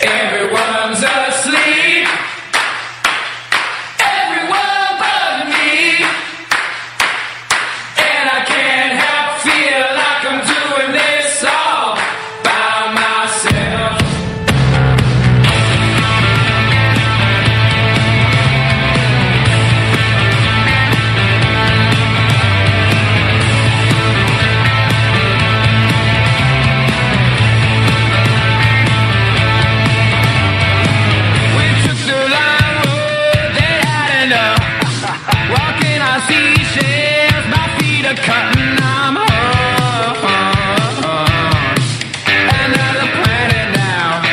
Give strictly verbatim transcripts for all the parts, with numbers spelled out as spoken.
Everyone's asleep. Everyone but me. And I can't help feel like I'm doing this all by myself. We took the long road, they had enough. Walking on seashells, my feet are cutting, I'm home. Another planet now.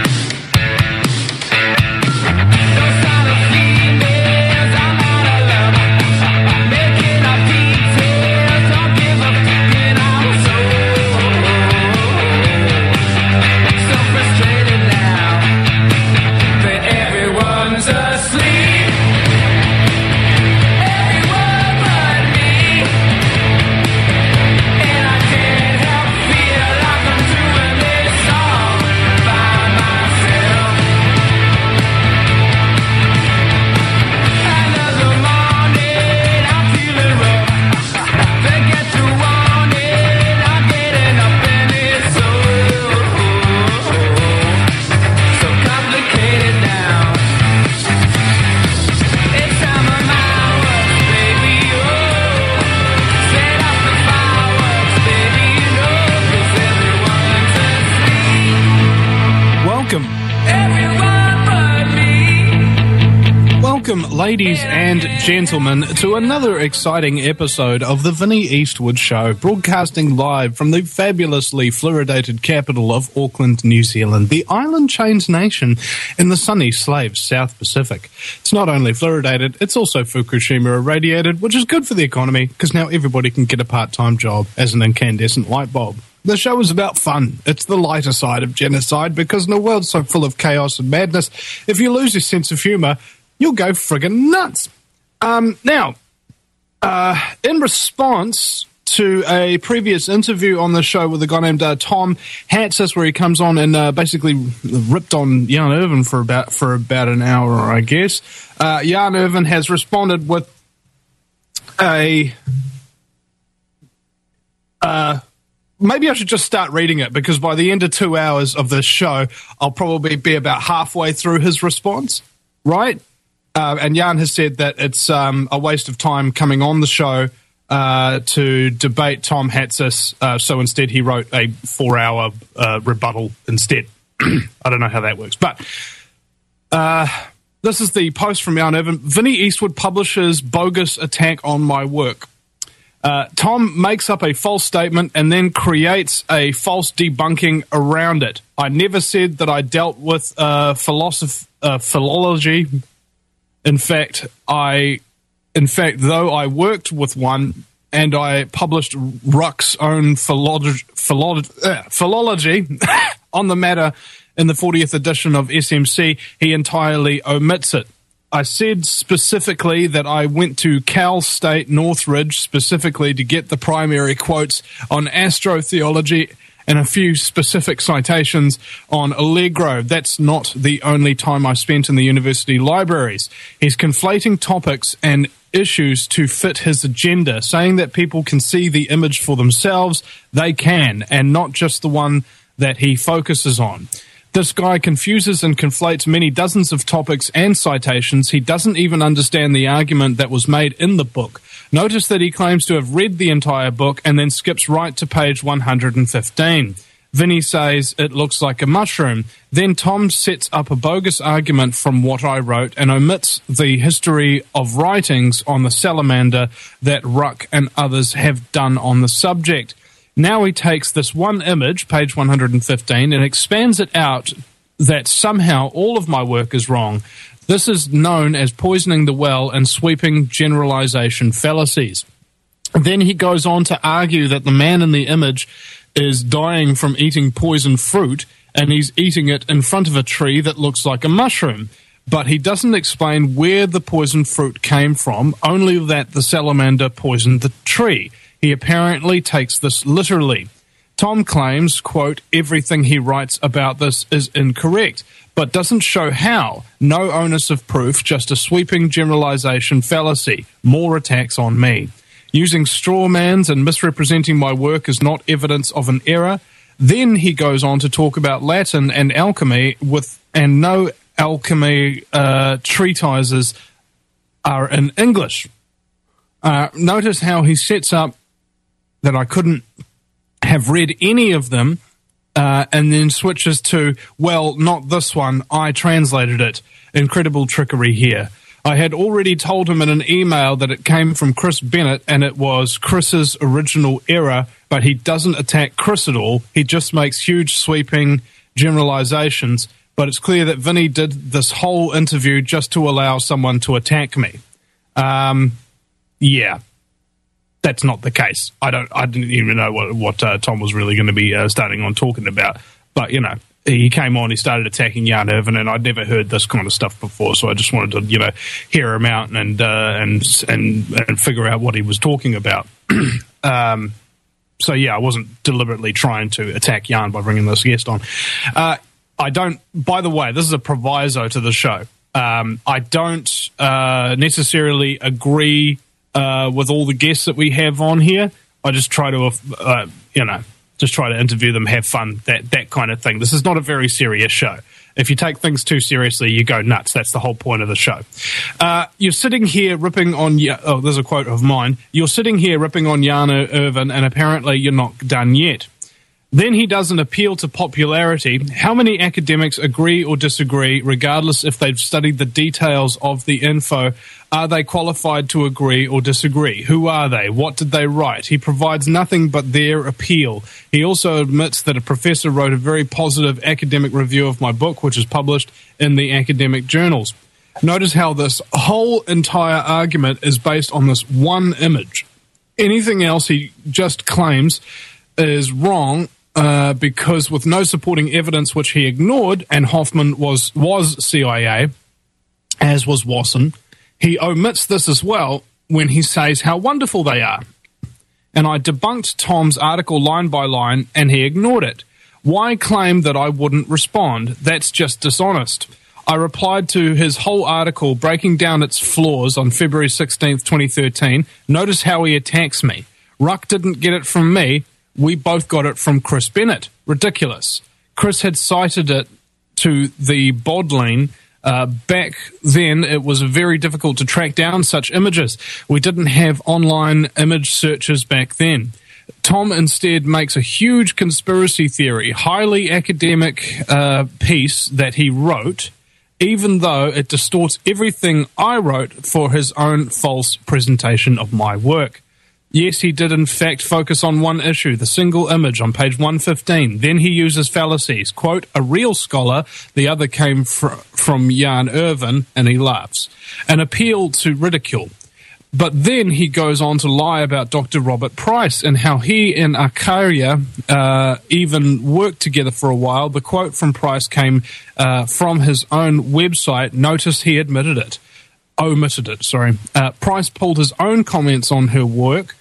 Those kind of females, I'm out of love. Making up details, don't give a fuck, and I'm so, so frustrated now that everyone's asleep. Everyone but me. And I can't help feel like I'm doing this all by myself. Another morning, I'm feeling rough. Forget to want it, I'm getting up and it's so, so complicated now. It's time of my work, baby, oh. Set off the fireworks, baby, you know, 'cause everyone's asleep. Welcome. Everyone but me. Welcome, ladies and gentlemen, to another exciting episode of the Vinnie Eastwood Show, broadcasting live from the fabulously fluoridated capital of Auckland, New Zealand, the island chained nation in the sunny Slave South Pacific. It's not only fluoridated, it's also Fukushima irradiated, which is good for the economy, because now everybody can get a part-time job as an incandescent light bulb. The show is about fun. It's the lighter side of genocide, because in a world so full of chaos and madness, if you lose your sense of humour, you'll go friggin' nuts. Um, now, uh, in response to a previous interview on the show with a guy named uh, Tom Hatsis, where he comes on and uh, basically ripped on Jan Irvin for about for about an hour, I guess, uh, Jan Irvin has responded with a... Uh, maybe I should just start reading it, because by the end of two hours of this show, I'll probably be about halfway through his response, right? Uh, and Jan has said that it's um, a waste of time coming on the show uh, to debate Tom Hatsis, uh, so instead he wrote a four-hour uh, rebuttal instead. I don't know how that works. But uh, this is the post from Jan Irvin. Vinnie Eastwood publishes bogus attack on my work. Uh, Tom makes up a false statement and then creates a false debunking around it. I never said that I dealt with uh, philosoph- uh, philology. In fact, I, in fact, though I worked with one and I published Ruck's own philology, philology, uh, philology on the matter in the fortieth edition of S M C, he entirely omits it. I said specifically that I went to Cal State Northridge specifically to get the primary quotes on astrotheology and a few specific citations on Allegro. That's not the only time I spent in the university libraries. He's conflating topics and issues to fit his agenda, saying that people can see the image for themselves. They can, and not just the one that he focuses on. This guy confuses and conflates many dozens of topics and citations. He doesn't even understand the argument that was made in the book. Notice that he claims to have read the entire book and then skips right to page one hundred fifteen. Vinny says it looks like a mushroom. Then Tom sets up a bogus argument from what I wrote and omits the history of writings on the salamander that Ruck and others have done on the subject. Now he takes this one image, page one hundred fifteen, and expands it out that somehow all of my work is wrong. This is known as poisoning the well and sweeping generalization fallacies. Then he goes on to argue that the man in the image is dying from eating poison fruit, and he's eating it in front of a tree that looks like a mushroom. But he doesn't explain where the poison fruit came from, only that the salamander poisoned the tree. He apparently takes this literally. Tom claims, quote, everything he writes about this is incorrect, but doesn't show how. No onus of proof, just a sweeping generalization fallacy. More attacks on me. Using straw mans and misrepresenting my work is not evidence of an error. Then he goes on to talk about Latin and alchemy, with and no alchemy uh, treatises are in English. Uh, notice how he sets up that I couldn't have read any of them, uh, and then switches to, well, not this one, I translated it. Incredible trickery here. I had already told him in an email that it came from Chris Bennett and it was Chris's original error, but he doesn't attack Chris at all. He just makes huge sweeping generalizations, but it's clear that Vinny did this whole interview just to allow someone to attack me. Um, yeah. That's not the case. I don't. I didn't even know what what uh, Tom was really going to be uh, starting on talking about. But you know, he came on, he started attacking Jan Irvin, and I'd never heard this kind of stuff before. So I just wanted to, you know, hear him out and uh, and and and figure out what he was talking about. um, so yeah, I wasn't deliberately trying to attack Jan by bringing this guest on. Uh, I don't. By the way, this is a proviso to the show. Um, I don't uh, necessarily agree Uh, with all the guests that we have on here. I just try to, uh, you know, just try to interview them, have fun, that that kind of thing. This is not a very serious show. If you take things too seriously, you go nuts. That's the whole point of the show. Uh, you're sitting here ripping on, oh, there's a quote of mine. You're sitting here ripping on Jan Irvin, and apparently you're not done yet. Then he does an appeal to popularity. How many academics agree or disagree, regardless if they've studied the details of the info? Are they qualified to agree or disagree? Who are they? What did they write? He provides nothing but their appeal. He also admits that a professor wrote a very positive academic review of my book, which is published in the academic journals. Notice how this whole entire argument is based on this one image. Anything else he just claims is wrong, Uh, because with no supporting evidence, which he ignored, and Hoffman was was C I A, as was Wasson, he omits this as well when he says how wonderful they are. And I debunked Tom's article line by line, and he ignored it. Why claim that I wouldn't respond? That's just dishonest. I replied to his whole article, breaking down its flaws, on February sixteenth, twenty thirteen. Notice how he attacks me. Ruck didn't get it from me. We both got it from Chris Bennett. Ridiculous. Chris had cited it to the Bodleian. Uh, back then, it was very difficult to track down such images. We didn't have online image searches back then. Tom instead makes a huge conspiracy theory, highly academic uh, piece that he wrote, even though it distorts everything I wrote for his own false presentation of my work. Yes, he did in fact focus on one issue, the single image on page one fifteen. Then he uses fallacies. Quote, a real scholar, the other came fr- from Jan Irvin, and he laughs. An appeal to ridicule. But then he goes on to lie about Doctor Robert Price and how he and Arcadia uh, even worked together for a while. The quote from Price came uh, from his own website. Notice he admitted it. Omitted it, sorry. Uh, Price pulled his own comments on her work.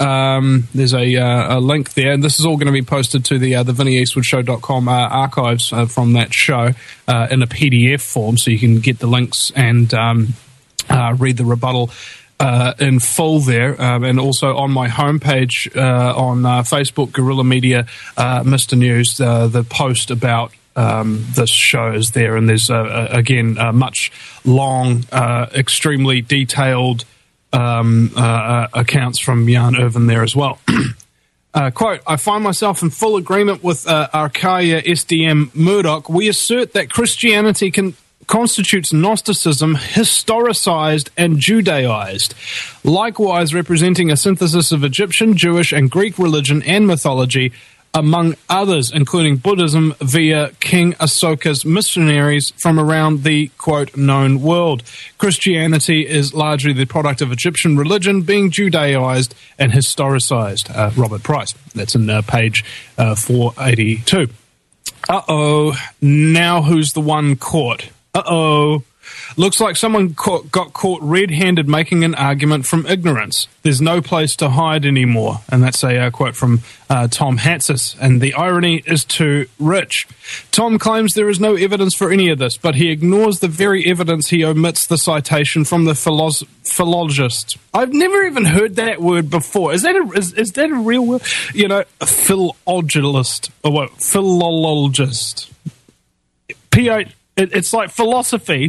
Um, there's a, uh, a link there, and this is all going to be posted to the uh, the vinny eastwood show dot com uh, archives uh, from that show uh, in a P D F form, so you can get the links and um, uh, read the rebuttal uh, in full there. Um, and also on my homepage uh, on uh, Facebook, Guerrilla Media, uh, Mister News, uh, the post about um, this show is there, and there's, uh, again, uh, much long, uh, extremely detailed Um, uh, accounts from Jan Irvin there as well. uh, quote, I find myself in full agreement with uh, Arcadia S D M Murdoch. We assert that Christianity can, constitutes Gnosticism historicized and Judaized, likewise representing a synthesis of Egyptian, Jewish, and Greek religion and mythology, among others, including Buddhism via King Asoka's missionaries from around the, quote, known world. Christianity is largely the product of Egyptian religion being Judaized and historicized. Uh, Robert Price. That's in uh, page uh, four eighty-two. Uh-oh. Now who's the one caught? Uh-oh. Looks like someone caught, got caught red-handed making an argument from ignorance. There's no place to hide anymore. And that's a uh, quote from uh, Tom Hatsis. And the irony is too rich. Tom claims there is no evidence for any of this, but he ignores the very evidence. He omits the citation from the philosopher. Philologist. I've never even heard that word before. Is that a, is, is that a real word? You know, a philologist or what? Philologist. P O. It, it's like philosophy,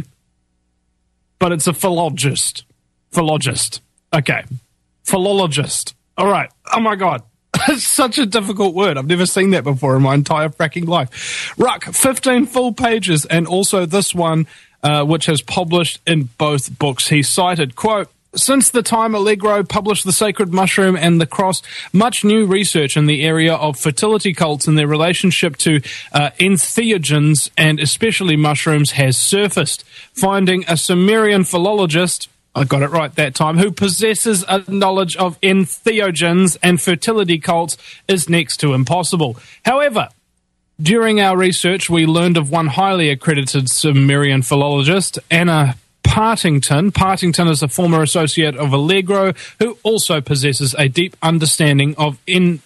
but it's a philologist. Philologist. Okay, philologist. All right. Oh my God. It's such a difficult word. I've never seen that before in my entire fracking life. Ruck, fifteen full pages, and also this one, uh, which has published in both books. He cited, quote, since the time Allegro published The Sacred Mushroom and The Cross, much new research in the area of fertility cults and their relationship to uh, entheogens and especially mushrooms has surfaced. Finding a Sumerian philologist, I got it right that time, who possesses a knowledge of entheogens and fertility cults is next to impossible. However, during our research, we learned of one highly accredited Sumerian philologist, Anna Partington. Partington is a former associate of Allegro who also possesses a deep understanding of en-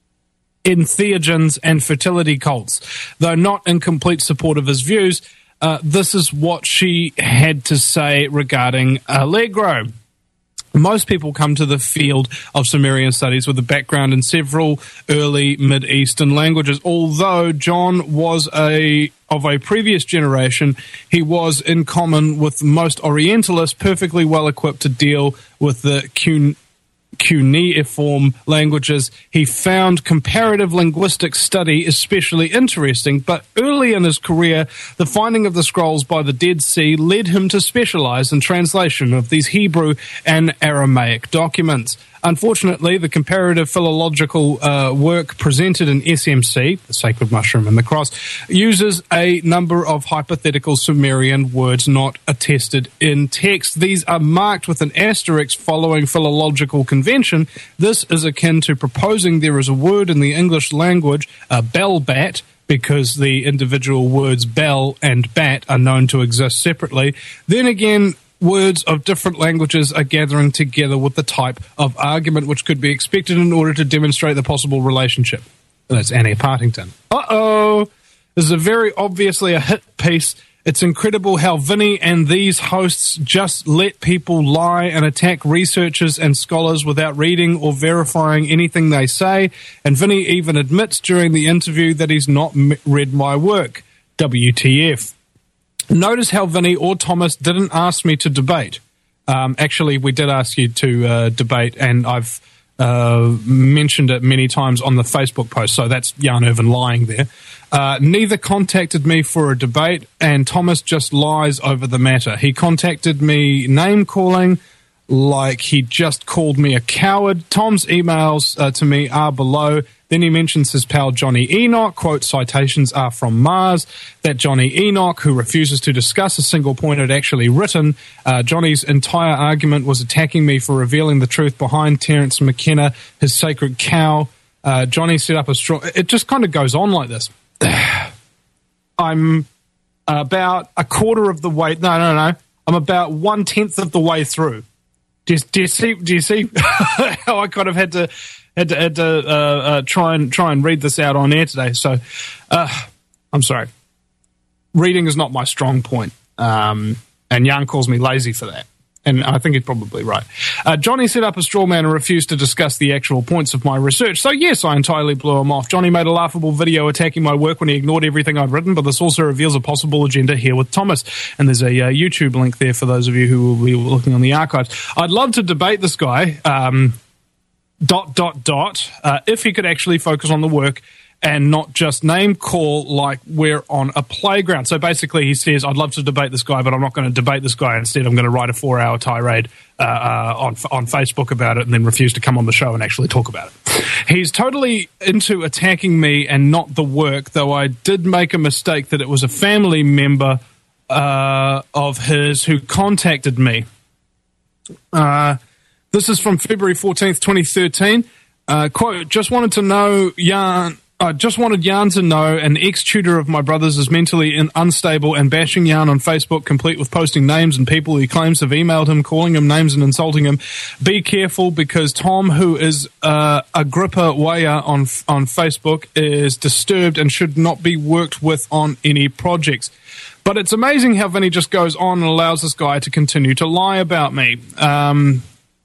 entheogens and fertility cults. Though not in complete support of his views, uh, this is what she had to say regarding Allegro. Most people come to the field of Sumerian studies with a background in several early Mid-Eastern languages. Although John was a of a previous generation, he was, in common with most Orientalists, perfectly well equipped to deal with the cun- cuneiform languages. He found comparative linguistic study especially interesting, but early in his career, the finding of the scrolls by the Dead Sea led him to specialize in translation of these Hebrew and Aramaic documents. Unfortunately, the comparative philological uh, work presented in S M C, The Sacred Mushroom and the Cross, uses a number of hypothetical Sumerian words not attested in text. These are marked with an asterisk following philological convention. This is akin to proposing there is a word in the English language, a bell-bat, because the individual words bell and bat are known to exist separately. Then again, words of different languages are gathering together with the type of argument which could be expected in order to demonstrate the possible relationship. That's Annie Partington. Uh-oh! This is a very obviously a hit piece. It's incredible how Vinny and these hosts just let people lie and attack researchers and scholars without reading or verifying anything they say. And Vinny even admits during the interview that he's not m- read my work. W T F. Notice how Vinny or Thomas didn't ask me to debate. Um, actually, we did ask you to uh, debate, and I've uh, mentioned it many times on the Facebook post, so that's Jan Irvin lying there. Uh, neither contacted me for a debate, and Thomas just lies over the matter. He contacted me name-calling, like he just called me a coward. Tom's emails uh, to me are below. Then he mentions his pal Johnny Enoch, quote, citations are from Mars, that Johnny Enoch, who refuses to discuss a single point, had actually written. Uh, Johnny's entire argument was attacking me for revealing the truth behind Terence McKenna, his sacred cow. Uh, Johnny set up a straw. It just kind of goes on like this. I'm about a quarter of the way. No, no, no. I'm about one-tenth of the way through. Do you, do you see? Do you see how I kind of had to had to, had to uh, uh, try and try and read this out on air today? So, uh, I'm sorry. Reading is not my strong point, um, and Jan calls me lazy for that, and I think he's probably right. Uh, Johnny set up a straw man and refused to discuss the actual points of my research. So yes, I entirely blew him off. Johnny made a laughable video attacking my work when he ignored everything I'd written, but this also reveals a possible agenda here with Thomas. And there's a uh, YouTube link there for those of you who will be looking on the archives. I'd love to debate this guy, um, dot, dot, dot, uh, if he could actually focus on the work and not just name call like we're on a playground. So basically he says, I'd love to debate this guy, but I'm not going to debate this guy. Instead, I'm going to write a four-hour tirade uh, uh, on on Facebook about it and then refuse to come on the show and actually talk about it. He's totally into attacking me and not the work, though I did make a mistake that it was a family member uh, of his who contacted me. Uh, this is from February fourteenth, twenty thirteen. Uh, quote, just wanted to know, Jan, I just wanted Jan to know an ex-tutor of my brother's is mentally in, unstable and bashing Jan on Facebook, complete with posting names and people he claims have emailed him, calling him names and insulting him. Be careful, because Tom, who is uh, Agrippa Waya on on Facebook, is disturbed and should not be worked with on any projects. But it's amazing how Vinny just goes on and allows this guy to continue to lie about me. Um...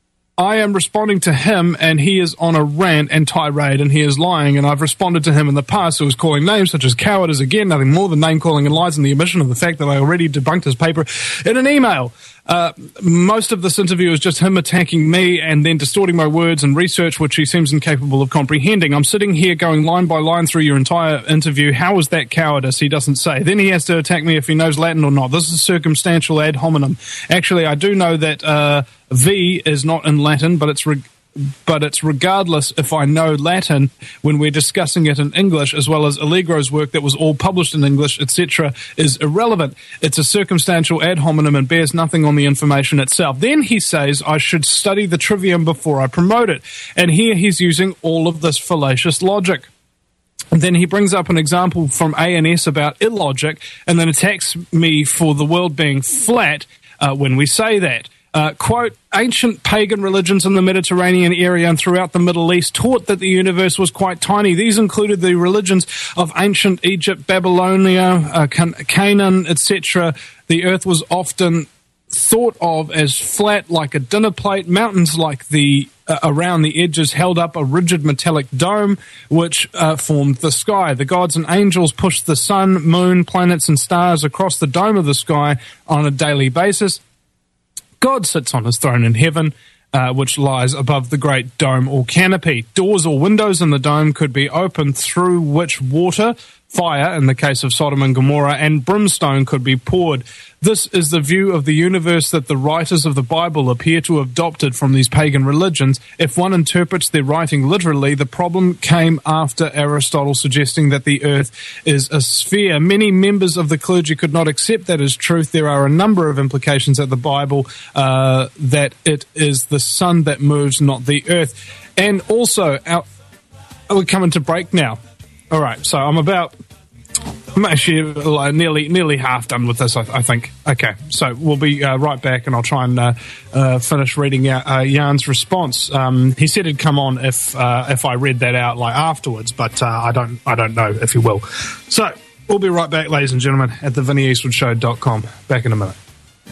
I am responding to him, and he is on a rant and tirade, and he is lying, and I've responded to him in the past, who was calling names such as coward is again nothing more than name-calling and lies, and the omission of the fact that I already debunked his paper in an email. Uh, most of this interview is just him attacking me and then distorting my words and research, which he seems incapable of comprehending. I'm sitting here going line by line through your entire interview. How is that cowardice? He doesn't say. Then he has to attack me if he knows Latin or not. This is circumstantial ad hominem. Actually, I do know that uh, V is not in Latin, but it's... Re- But it's regardless if I know Latin when we're discussing it in English, as well as Allegro's work that was all published in English, et cetera, is irrelevant. It's a circumstantial ad hominem and bears nothing on the information itself. Then he says I should study the trivium before I promote it. And here he's using all of this fallacious logic. And then he brings up an example from A N S about illogic and then attacks me for the world being flat uh, when we say that. Uh, quote, ancient pagan religions in the Mediterranean area and throughout the Middle East taught that the universe was quite tiny. These included the religions of ancient Egypt, Babylonia, uh, Can- Canaan, et cetera. The earth was often thought of as flat like a dinner plate. Mountains like the uh, around the edges held up a rigid metallic dome which uh, formed the sky. The gods and angels pushed the sun, moon, planets and stars across the dome of the sky on a daily basis. God sits on his throne in heaven, uh, which lies above the great dome or canopy. Doors or windows in the dome could be opened through which water, fire, in the case of Sodom and Gomorrah, and brimstone could be poured. This is the view of the universe that the writers of the Bible appear to have adopted from these pagan religions. If one interprets their writing literally, the problem came after Aristotle suggesting that the earth is a sphere. Many members of the clergy could not accept that as truth. There are a number of implications of the Bible uh, that it is the sun that moves, not the earth. And also, our, we're coming to break now. All right, so I'm about... I'm actually like nearly nearly half done with this, I, I think. Okay, so we'll be uh, right back, and I'll try and uh, uh, finish reading out uh, Jan's response. Um, he said he'd come on if uh, if I read that out like afterwards, but uh, I don't I don't know if he will. So we'll be right back, ladies and gentlemen, at the vinny eastwood show dot com. Back in a minute.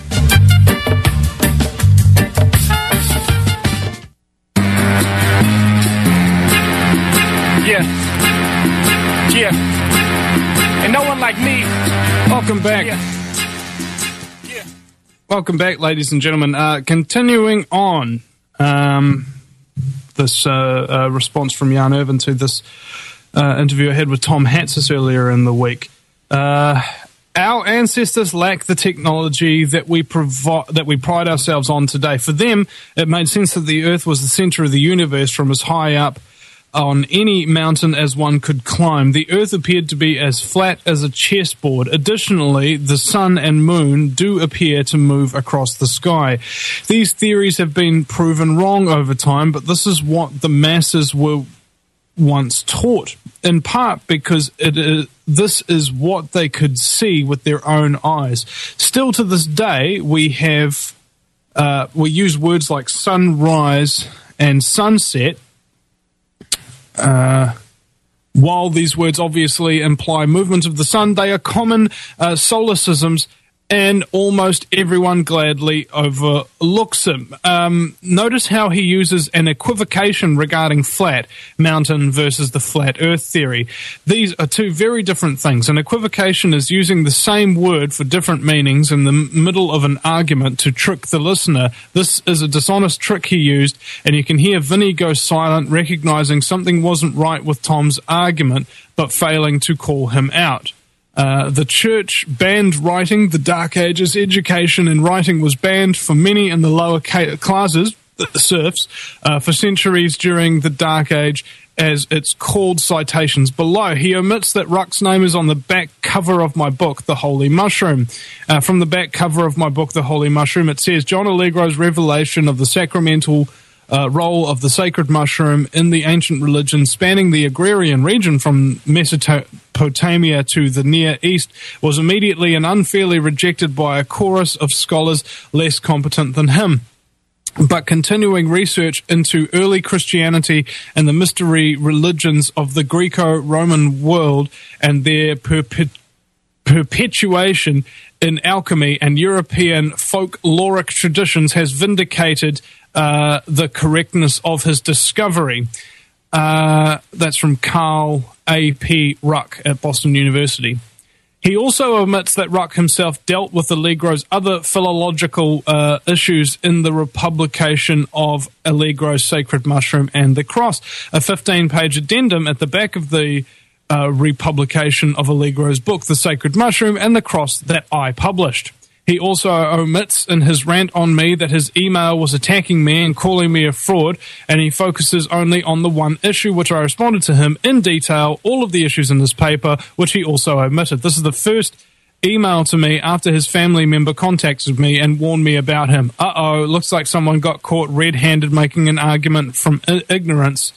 Yeah. Yeah. And no one like me. Welcome back. Yeah. Yeah. Welcome back, ladies and gentlemen. Uh, continuing on um, this uh, uh, response from Jan Irvin to this uh, interview I had with Tom Hatsis earlier in the week. Uh, our ancestors lack the technology that we provi- that we pride ourselves on today. For them, it made sense that the Earth was the center of the universe from as high up on any mountain as one could climb. The Earth appeared to be as flat as a chessboard. Additionally, the sun and moon do appear to move across the sky. These theories have been proven wrong over time, but this is what the masses were once taught, in part because it is, this is what they could see with their own eyes. Still to this day, we have uh, we use words like sunrise and sunset. Uh, while these words obviously imply movement of the sun, they are common uh, solecisms, and almost everyone gladly overlooks them. Um, notice how he uses an equivocation regarding flat mountain versus the flat earth theory. These are two very different things. An equivocation is using the same word for different meanings in the middle of an argument to trick the listener. This is a dishonest trick he used, and you can hear Vinny go silent, recognizing something wasn't right with Tom's argument, but failing to call him out. Uh, the church banned writing. The Dark Ages, education in writing was banned for many in the lower ca- classes, the serfs, uh, for centuries during the Dark Age, as it's called citations below. He omits that Ruck's name is on the back cover of my book, The Holy Mushroom. Uh, from the back cover of my book, The Holy Mushroom, it says, John Allegro's revelation of the sacramental uh, role of the sacred mushroom in the ancient religion spanning the agrarian region from Mesopotamia to the Near East was immediately and unfairly rejected by a chorus of scholars less competent than him. But continuing research into early Christianity and the mystery religions of the Greco-Roman world and their perpet- perpetuation in alchemy and European folkloric traditions has vindicated uh, the correctness of his discovery. Uh, that's from Carl A P Ruck at Boston University. He also admits that Ruck himself dealt with Allegro's other philological uh, issues in the republication of Allegro's Sacred Mushroom and the Cross, a fifteen-page addendum at the back of the uh, republication of Allegro's book, The Sacred Mushroom and the Cross, that I published. He also omits in his rant on me that his email was attacking me and calling me a fraud, and he focuses only on the one issue, which I responded to him in detail, all of the issues in this paper, which he also omitted. This is the first email to me after his family member contacted me and warned me about him. Uh-oh, looks like someone got caught red-handed making an argument from I- ignorance.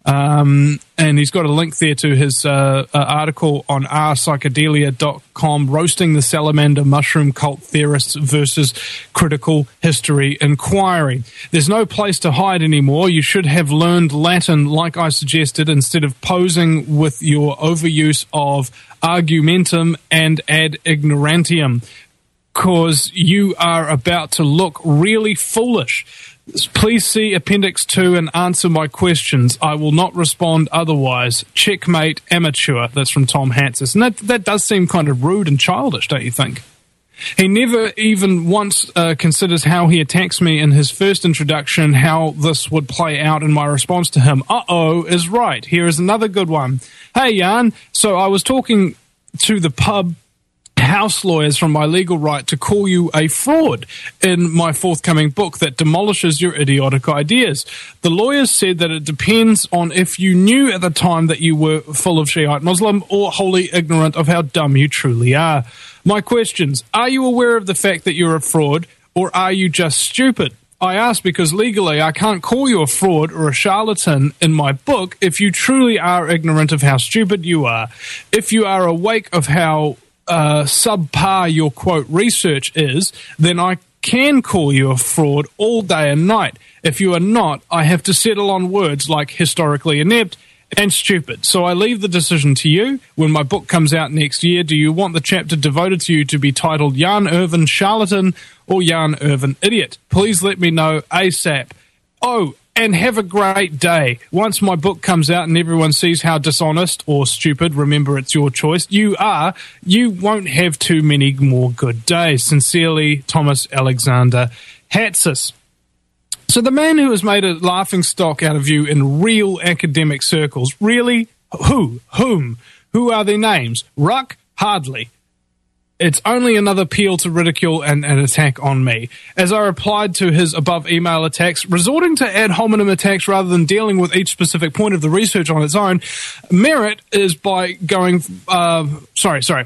Um, and he's got a link there to his uh, uh, article on r psychedelia dot com, Roasting the Salamander Mushroom Cult Theorists versus Critical History Inquiry. There's no place to hide anymore. You should have learned Latin like I suggested instead of posing with your overuse of argumentum and ad ignorantium, because you are about to look really foolish. Please see Appendix two and answer my questions. I will not respond otherwise. Checkmate, amateur. That's from Tom Hatsis. And that, that does seem kind of rude and childish, don't you think? He never even once uh, considers how he attacks me in his first introduction, how this would play out in my response to him. Uh-oh is right. Here is another good one. Hey, Jan, so I was talking to the pub house lawyers from my legal right to call you a fraud in my forthcoming book that demolishes your idiotic ideas. The lawyers said that it depends on if you knew at the time that you were full of Shiite Muslim or wholly ignorant of how dumb you truly are. My questions: are you aware of the fact that you're a fraud, or are you just stupid? I ask because legally I can't call you a fraud or a charlatan in my book if you truly are ignorant of how stupid you are. If you are awake of how Uh, subpar your quote research is, then I can call you a fraud all day and night. If you are not, I have to settle on words like historically inept and stupid. So I leave the decision to you. When my book comes out next year, do you want the chapter devoted to you to be titled Jan Irvin Charlatan or Jan Irvin Idiot? Please let me know ASAP. Oh, and have a great day. Once my book comes out and everyone sees how dishonest or stupid, remember it's your choice, you are, you won't have too many more good days. Sincerely, Thomas Alexander Hatsis. So the man who has made a laughing stock out of you in real academic circles, really? Who? Whom? Who are their names? Ruck? Hardly. It's only another appeal to ridicule and an attack on me. As I replied to his above email attacks, resorting to ad hominem attacks rather than dealing with each specific point of the research on its own, merit is by going, uh, sorry, sorry.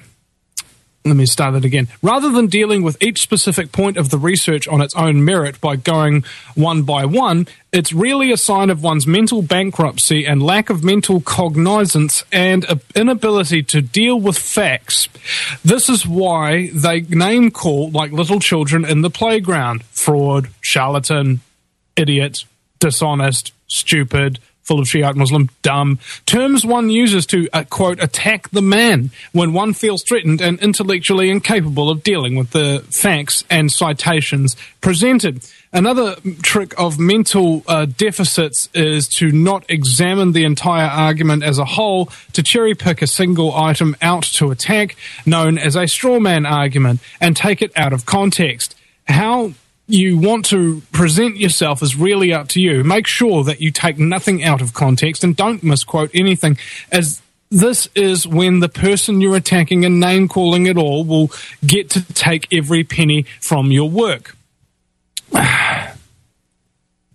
Let me start that again. Rather than dealing with each specific point of the research on its own merit by going one by one, it's really a sign of one's mental bankruptcy and lack of mental cognizance and inability to deal with facts. This is why they name call like little children in the playground. Fraud, charlatan, idiot, dishonest, stupid, full of Shiite Muslim, dumb. Terms one uses to, uh, quote, attack the man when one feels threatened and intellectually incapable of dealing with the facts and citations presented. Another trick of mental uh, deficits is to not examine the entire argument as a whole, to cherry pick a single item out to attack, known as a straw man argument, and take it out of context. How you want to present yourself is really up to you. Make sure that you take nothing out of context and don't misquote anything, as this is when the person you're attacking and name-calling it all will get to take every penny from your work.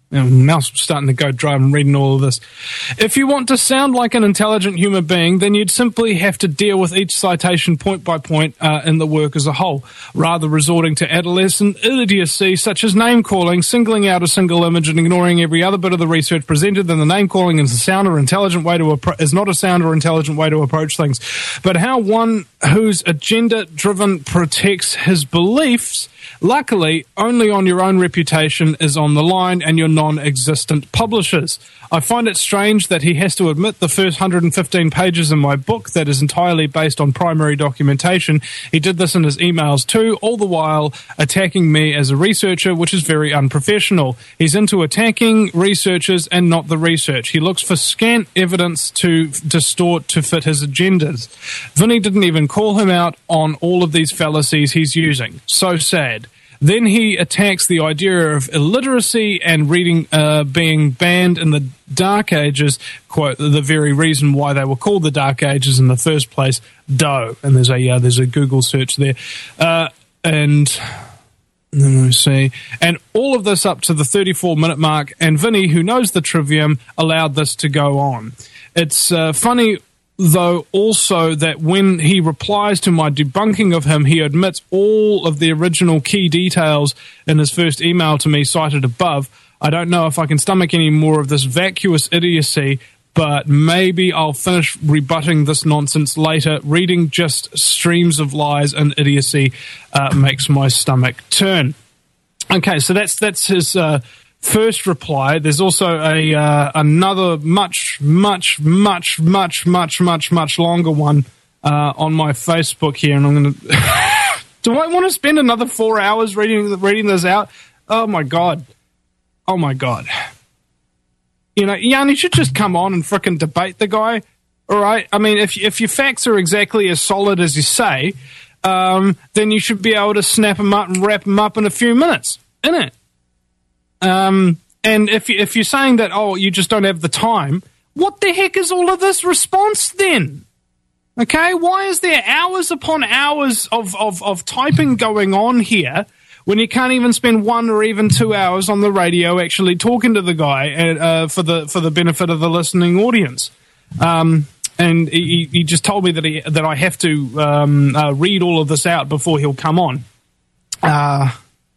You know, mouse starting to go dry and reading all of this. If you want to sound like an intelligent human being, then you'd simply have to deal with each citation point by point uh, in the work as a whole, rather resorting to adolescent idiocy such as name-calling, singling out a single image and ignoring every other bit of the research presented. Then the name-calling is a sound or intelligent way to appro- is not a sound or intelligent way to approach things. But how one whose agenda-driven protects his beliefs, luckily, only on your own reputation is on the line and your non-existent publishers. I find it strange that he has to admit the first one hundred fifteen pages in my book that is entirely based on primary documentation. He did this in his emails too, all the while attacking me as a researcher, which is very unprofessional. He's into attacking researchers and not the research. He looks for scant evidence to distort to fit his agendas. Vinny didn't even call him out on all of these fallacies he's using. So sad. Then he attacks the idea of illiteracy and reading uh, being banned in the Dark Ages, quote, the very reason why they were called the Dark Ages in the first place, Doe. And there's a uh, there's a Google search there. Uh, and let me see. And all of this up to the thirty-four minute mark, and Vinny, who knows the trivium, allowed this to go on. It's uh, funny, though, also that when he replies to my debunking of him, he admits all of the original key details in his first email to me cited above. I don't know if I can stomach any more of this vacuous idiocy, but maybe I'll finish rebutting this nonsense later. Reading just streams of lies and idiocy uh, makes my stomach turn. Okay, so that's that's his uh, first reply. There's also a uh, another much, much, much, much, much, much, much longer one uh, on my Facebook here, and I'm going to. Do I want to spend another four hours reading reading this out? Oh my god! Oh my god! You know, Jan, you should just come on and frickin' debate the guy. All right? I mean, if if your facts are exactly as solid as you say, um, then you should be able to snap them up and wrap them up in a few minutes, innit? Um, and if you, if you're saying that, oh, you just don't have the time, what the heck is all of this response then? Okay, why is there hours upon hours of, of, of typing going on here when you can't even spend one or even two hours on the radio actually talking to the guy uh, for the for the benefit of the listening audience? Um, and he, he just told me that he, that I have to um, uh, read all of this out before he'll come on. Uh,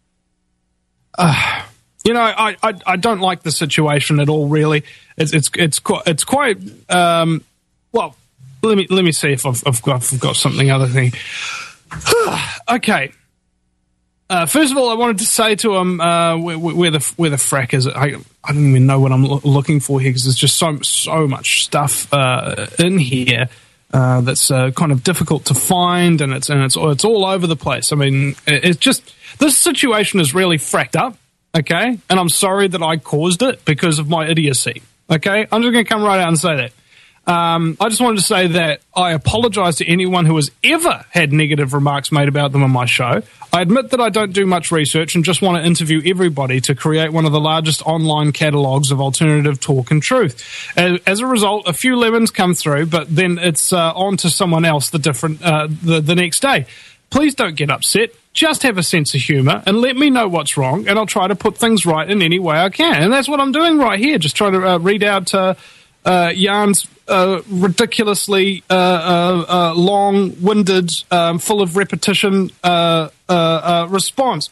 uh You know, I, I I don't like the situation at all. Really, it's it's it's quite it's quite um, well. Let me let me see if I've, I've got I've got something other thing. Okay. Uh, first of all, I wanted to say to him uh, where, where the where the frack is. I I don't even know what I'm lo- looking for here because there's just so so much stuff uh, in here uh, that's uh, kind of difficult to find, and it's and it's it's all over the place. I mean, it, it's just this situation is really fracked up. Okay, and I'm sorry that I caused it because of my idiocy. Okay, I'm just going to come right out and say that. Um, I just wanted to say that I apologize to anyone who has ever had negative remarks made about them on my show. I admit that I don't do much research and just want to interview everybody to create one of the largest online catalogs of alternative talk and truth. As, as a result, a few lemons come through, but then it's uh, on to someone else the different uh, the, the next day. Please don't get upset. Just have a sense of humor and let me know what's wrong, and I'll try to put things right in any way I can. And that's what I'm doing right here, just trying to uh, read out uh, uh, Jan's uh, ridiculously uh, uh, uh, long-winded, um, full of repetition uh, uh, uh, response.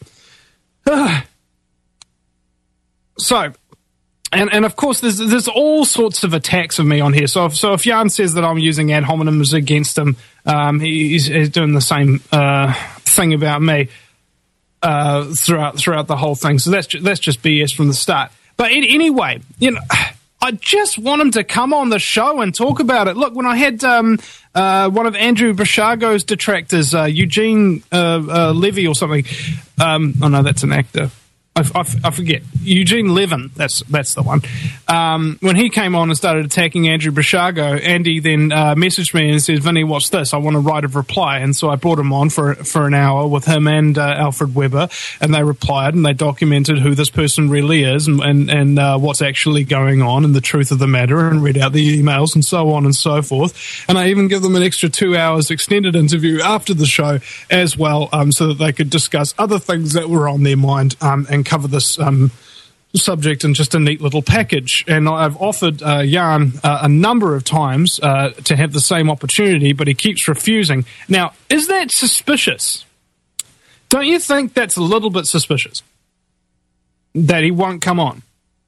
So, and, and of course, there's there's all sorts of attacks of me on here. So if, so if Jan says that I'm using ad hominems against him, um, he, he's, he's doing the same uh, thing about me uh, throughout throughout the whole thing. So that's ju- that's just B S from the start. But in, anyway, you know, I just want him to come on the show and talk about it. Look, when I had um, uh, one of Andrew Basiago's detractors, uh, Eugene uh, uh, Levy or something. Um, oh no, that's an actor. I, I, I forget. Eugene Levin, that's that's the one. Um, when he came on and started attacking Andrew Basiago, Andy then uh, messaged me and said, Vinny, what's this? I want to write a reply. And so I brought him on for for an hour with him and uh, Alfred Weber, and they replied and they documented who this person really is and, and, and uh, what's actually going on and the truth of the matter, and read out the emails and so on and so forth. And I even give them an extra two hours extended interview after the show as well, um, so that they could discuss other things that were on their mind um, and cover this um, subject in just a neat little package. And I've offered uh, Jan uh, a number of times uh, to have the same opportunity, but he keeps refusing. Now, is that suspicious? Don't you think that's a little bit suspicious? That he won't come on?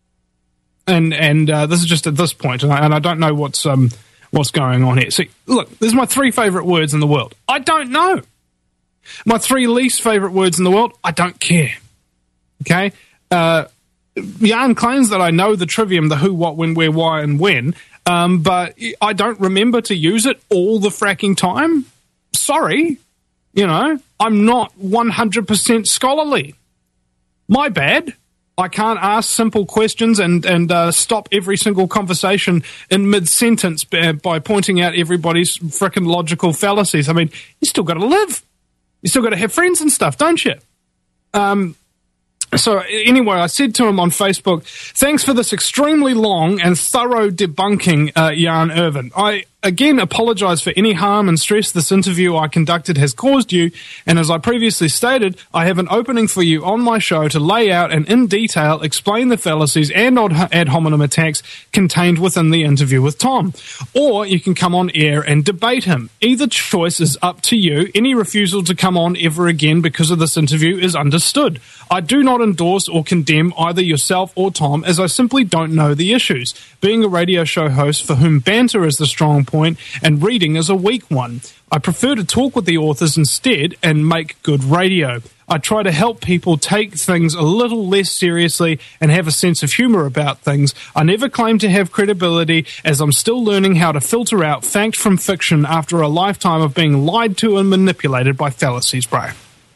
And and uh, this is just at this point, and I, and I don't know what's um what's going on here. See, look, there's my three favourite words in the world. I don't know. My three least favourite words in the world. I don't care. Okay? Uh, Jan claims that I know the trivium, the who, what, when, where, why, and when, um, but I don't remember to use it all the fracking time. Sorry. You know, I'm not one hundred percent scholarly. My bad. I can't ask simple questions and, and uh, stop every single conversation in mid-sentence by, by pointing out everybody's frickin' logical fallacies. I mean, you still got to live. You still got to have friends and stuff, don't you? Um, so anyway, I said to him on Facebook, thanks for this extremely long and thorough debunking, uh, Jan Irvin. I again apologize for any harm and stress this interview I conducted has caused you, and as I previously stated, I have an opening for you on my show to lay out and in detail explain the fallacies and ad hominem attacks contained within the interview with Tom. Or you can come on air and debate him. Either choice is up to you. Any refusal to come on ever again because of this interview is understood. I do not endorse or condemn either yourself or Tom, as I simply don't know the issues, being a radio show host for whom banter is the strong point and reading is a weak one. I prefer to talk with the authors instead and make good radio. I try to help people take things a little less seriously and have a sense of humour about things. I never claim to have credibility, as I'm still learning how to filter out fact from fiction after a lifetime of being lied to and manipulated by fallacies, bro.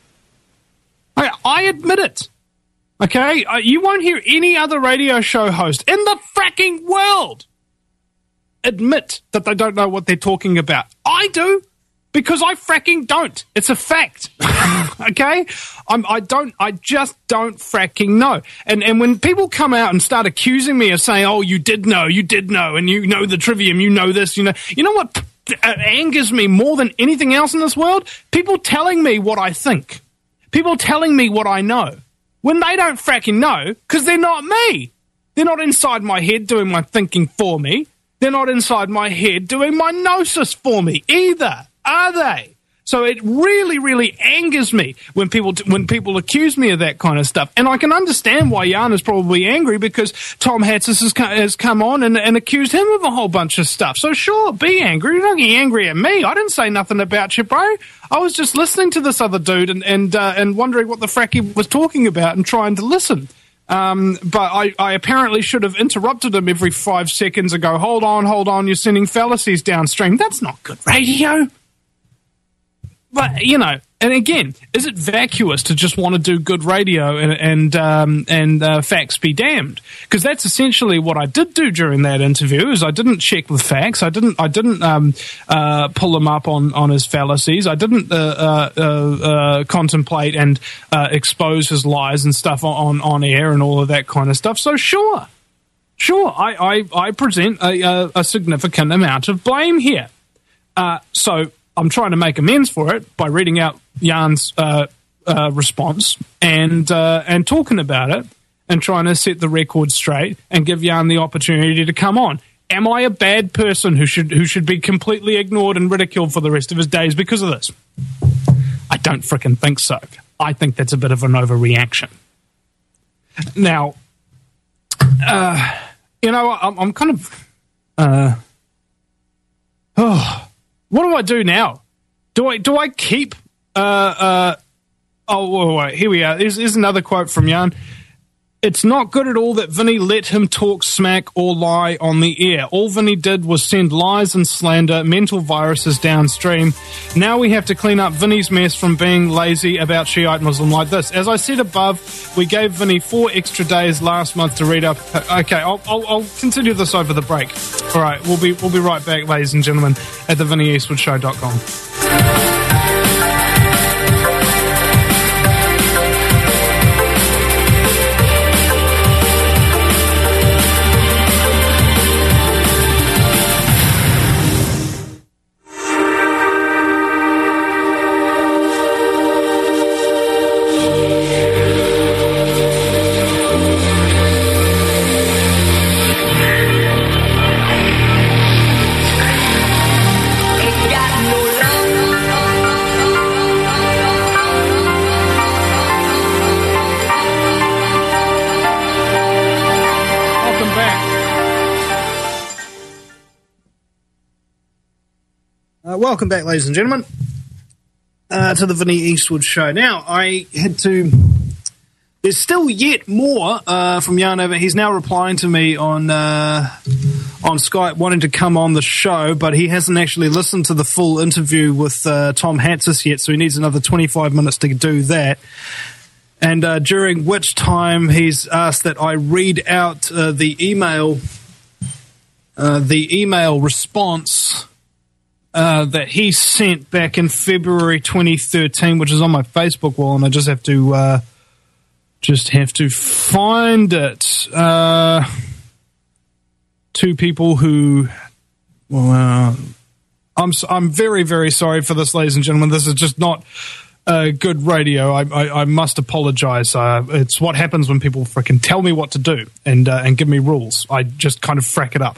I, I admit it. Okay? Uh, you won't hear any other radio show host in the fracking world admit that they don't know what they're talking about. I do, because I fracking don't. It's a fact. Okay? I'm, I don't, I just don't fracking know. And and when people come out and start accusing me of saying, oh, you did know, you did know, and you know the trivium, you know this, you know, you know what angers me more than anything else in this world? People telling me what I think. People telling me what I know. When they don't fracking know, because they're not me. They're not inside my head doing my thinking for me. They're not inside my head doing my gnosis for me either, are they? So it really, really angers me when people when people accuse me of that kind of stuff. And I can understand why Jan is probably angry, because Tom Hatsis has, has come on and, and accused him of a whole bunch of stuff. So sure, be angry. Don't get angry at me. I didn't say nothing about you, bro. I was just listening to this other dude and and, uh, and wondering what the frack he was talking about and trying to listen. Um, but I, I apparently should have interrupted him every five seconds and go, hold on, hold on, you're sending fallacies downstream. That's not good radio. But, you know, and again, is it vacuous to just want to do good radio and and um, and uh, facts be damned? Because that's essentially what I did do during that interview. Is I didn't check the facts. I didn't. I didn't um, uh, pull him up on, on his fallacies. I didn't uh, uh, uh, uh, contemplate and uh, expose his lies and stuff on on air and all of that kind of stuff. So sure, sure, I I, I present a, a, a significant amount of blame here. Uh, so. I'm trying to make amends for it by reading out Jan's uh, uh, response and uh, and talking about it and trying to set the record straight and give Jan the opportunity to come on. Am I a bad person who should who should be completely ignored and ridiculed for the rest of his days because of this? I don't frickin' think so. I think that's a bit of an overreaction. Now, uh, you know, I'm, I'm kind of... Uh, oh... What do I do now? Do I do I keep? Uh, uh, oh, wait, wait, here we are. Here's, here's another quote from Jan. It's not good at all that Vinny let him talk smack or lie on the air. All Vinny did was send lies and slander, mental viruses downstream. Now we have to clean up Vinny's mess from being lazy about Shiite Muslim like this. As I said above, we gave Vinny four extra days last month to read up. Okay, I'll, I'll, I'll continue this over the break. All right, we'll be we'll be right back, ladies and gentlemen, at the vinny eastwood show dot com. welcome back, ladies and gentlemen, uh, to the Vinny Eastwood Show. Now, I had to... There's still yet more uh, from Jan over. He's now replying to me on uh, on Skype, wanting to come on the show, but he hasn't actually listened to the full interview with uh, Tom Hatsis yet, so he needs another twenty-five minutes to do that. And uh, during which time he's asked that I read out uh, the email, uh, the email response uh, that he sent back in February twenty thirteen, which is on my Facebook wall, and I just have to. Uh, Just have to find it. Uh, two people who, well, uh, I'm I'm very very sorry for this, ladies and gentlemen. This is just not uh, good radio. I I, I must apologise. Uh, it's what happens when people frickin' tell me what to do and uh, and give me rules. I just kind of frack it up.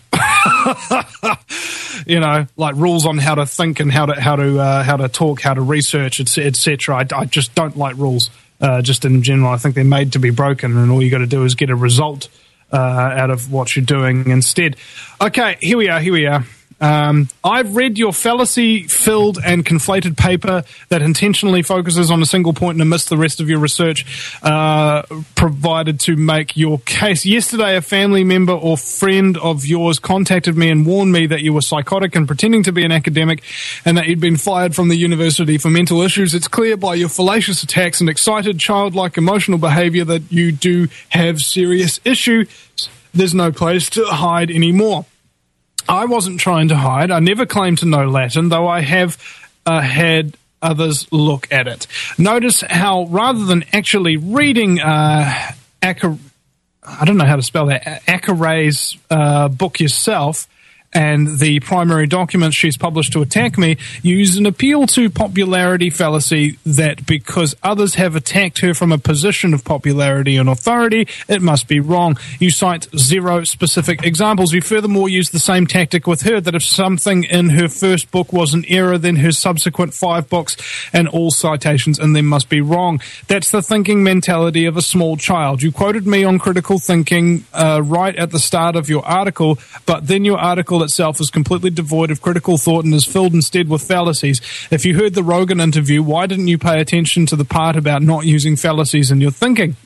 You know, like rules on how to think and how to how to uh, how to talk, how to research, et cetera. I, I just don't like rules. Uh, just in general, I think they're made to be broken, and all you got to do is get a result uh, out of what you're doing instead. Okay, here we are, here we are. Um, I've read your fallacy-filled and conflated paper that intentionally focuses on a single point and omits the rest of your research uh, provided to make your case. Yesterday, a family member or friend of yours contacted me and warned me that you were psychotic and pretending to be an academic and that you'd been fired from the university for mental issues. It's clear by your fallacious attacks and excited, childlike, emotional behavior that you do have serious issues. There's no place to hide anymore. I wasn't trying to hide. I never claimed to know Latin, though I have uh, had others look at it. Notice how rather than actually reading uh, Acar- I don't know how to spell that, Acaray's uh, book yourself and the primary documents she's published to attack me, use an appeal to popularity fallacy that because others have attacked her from a position of popularity and authority, it must be wrong. You cite zero specific examples. You furthermore use the same tactic with her, that if something in her first book was an error, then her subsequent five books and all citations in them must be wrong. That's the thinking mentality of a small child. You quoted me on critical thinking uh, right at the start of your article, but then your article itself is completely devoid of critical thought and is filled instead with fallacies. If you heard the Rogan interview, why didn't you pay attention to the part about not using fallacies in your thinking?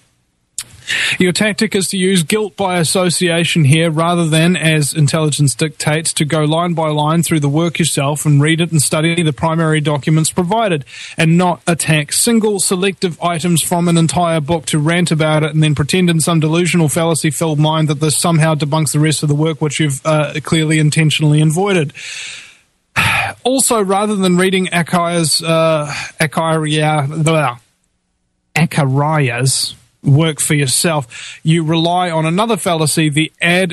Your tactic is to use guilt by association here rather than, as intelligence dictates, to go line by line through the work yourself and read it and study the primary documents provided, and not attack single selective items from an entire book to rant about it and then pretend in some delusional fallacy-filled mind that this somehow debunks the rest of the work which you've uh, clearly intentionally avoided. Also, rather than reading Acaraya's, uh, Acaraya's, Acaraya's work for yourself, you rely on another fallacy, the ad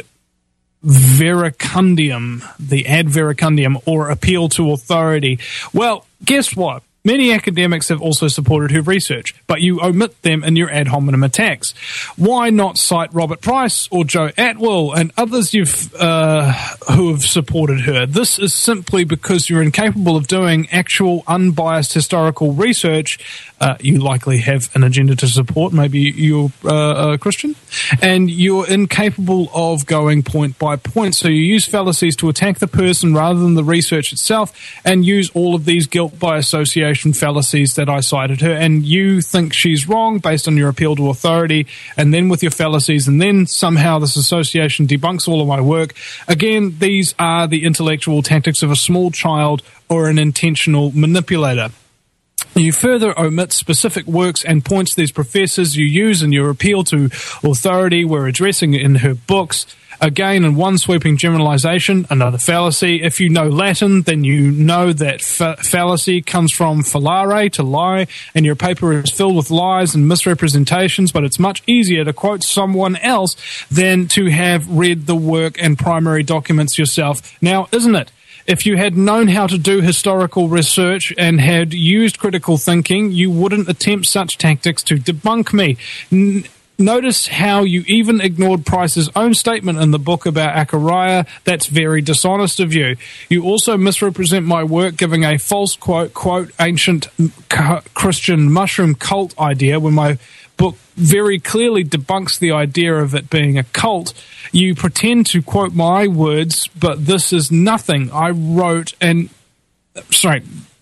verecundium, the ad verecundium, or appeal to authority. Well, guess what? Many academics have also supported her research, but you omit them in your ad hominem attacks. Why not cite Robert Price or Joe Atwill and others you've uh, who have supported her? This is simply because you're incapable of doing actual unbiased historical research. Uh, you likely have an agenda to support. Maybe you're uh, a Christian. And you're incapable of going point by point. So you use fallacies to attack the person rather than the research itself, and use all of these guilt by association fallacies that I cited her, and you think she's wrong based on your appeal to authority, and then with your fallacies, and then somehow this association debunks all of my work. Again, these are the intellectual tactics of a small child or an intentional manipulator. You further omit specific works and points these professors you use in your appeal to authority were addressing in her books. Again, in one sweeping generalization, another fallacy. If you know Latin, then you know that fa- fallacy comes from fallare, to lie, and your paper is filled with lies and misrepresentations, but it's much easier to quote someone else than to have read the work and primary documents yourself. Now, isn't it? If you had known how to do historical research and had used critical thinking, you wouldn't attempt such tactics to debunk me. N- Notice how you even ignored Price's own statement in the book about Acaraya. That's very dishonest of you. You also misrepresent my work, giving a false quote, quote, ancient Christian mushroom cult idea when my book very clearly debunks the idea of it being a cult. You pretend to quote my words, but this is nothing. I wrote and sorry.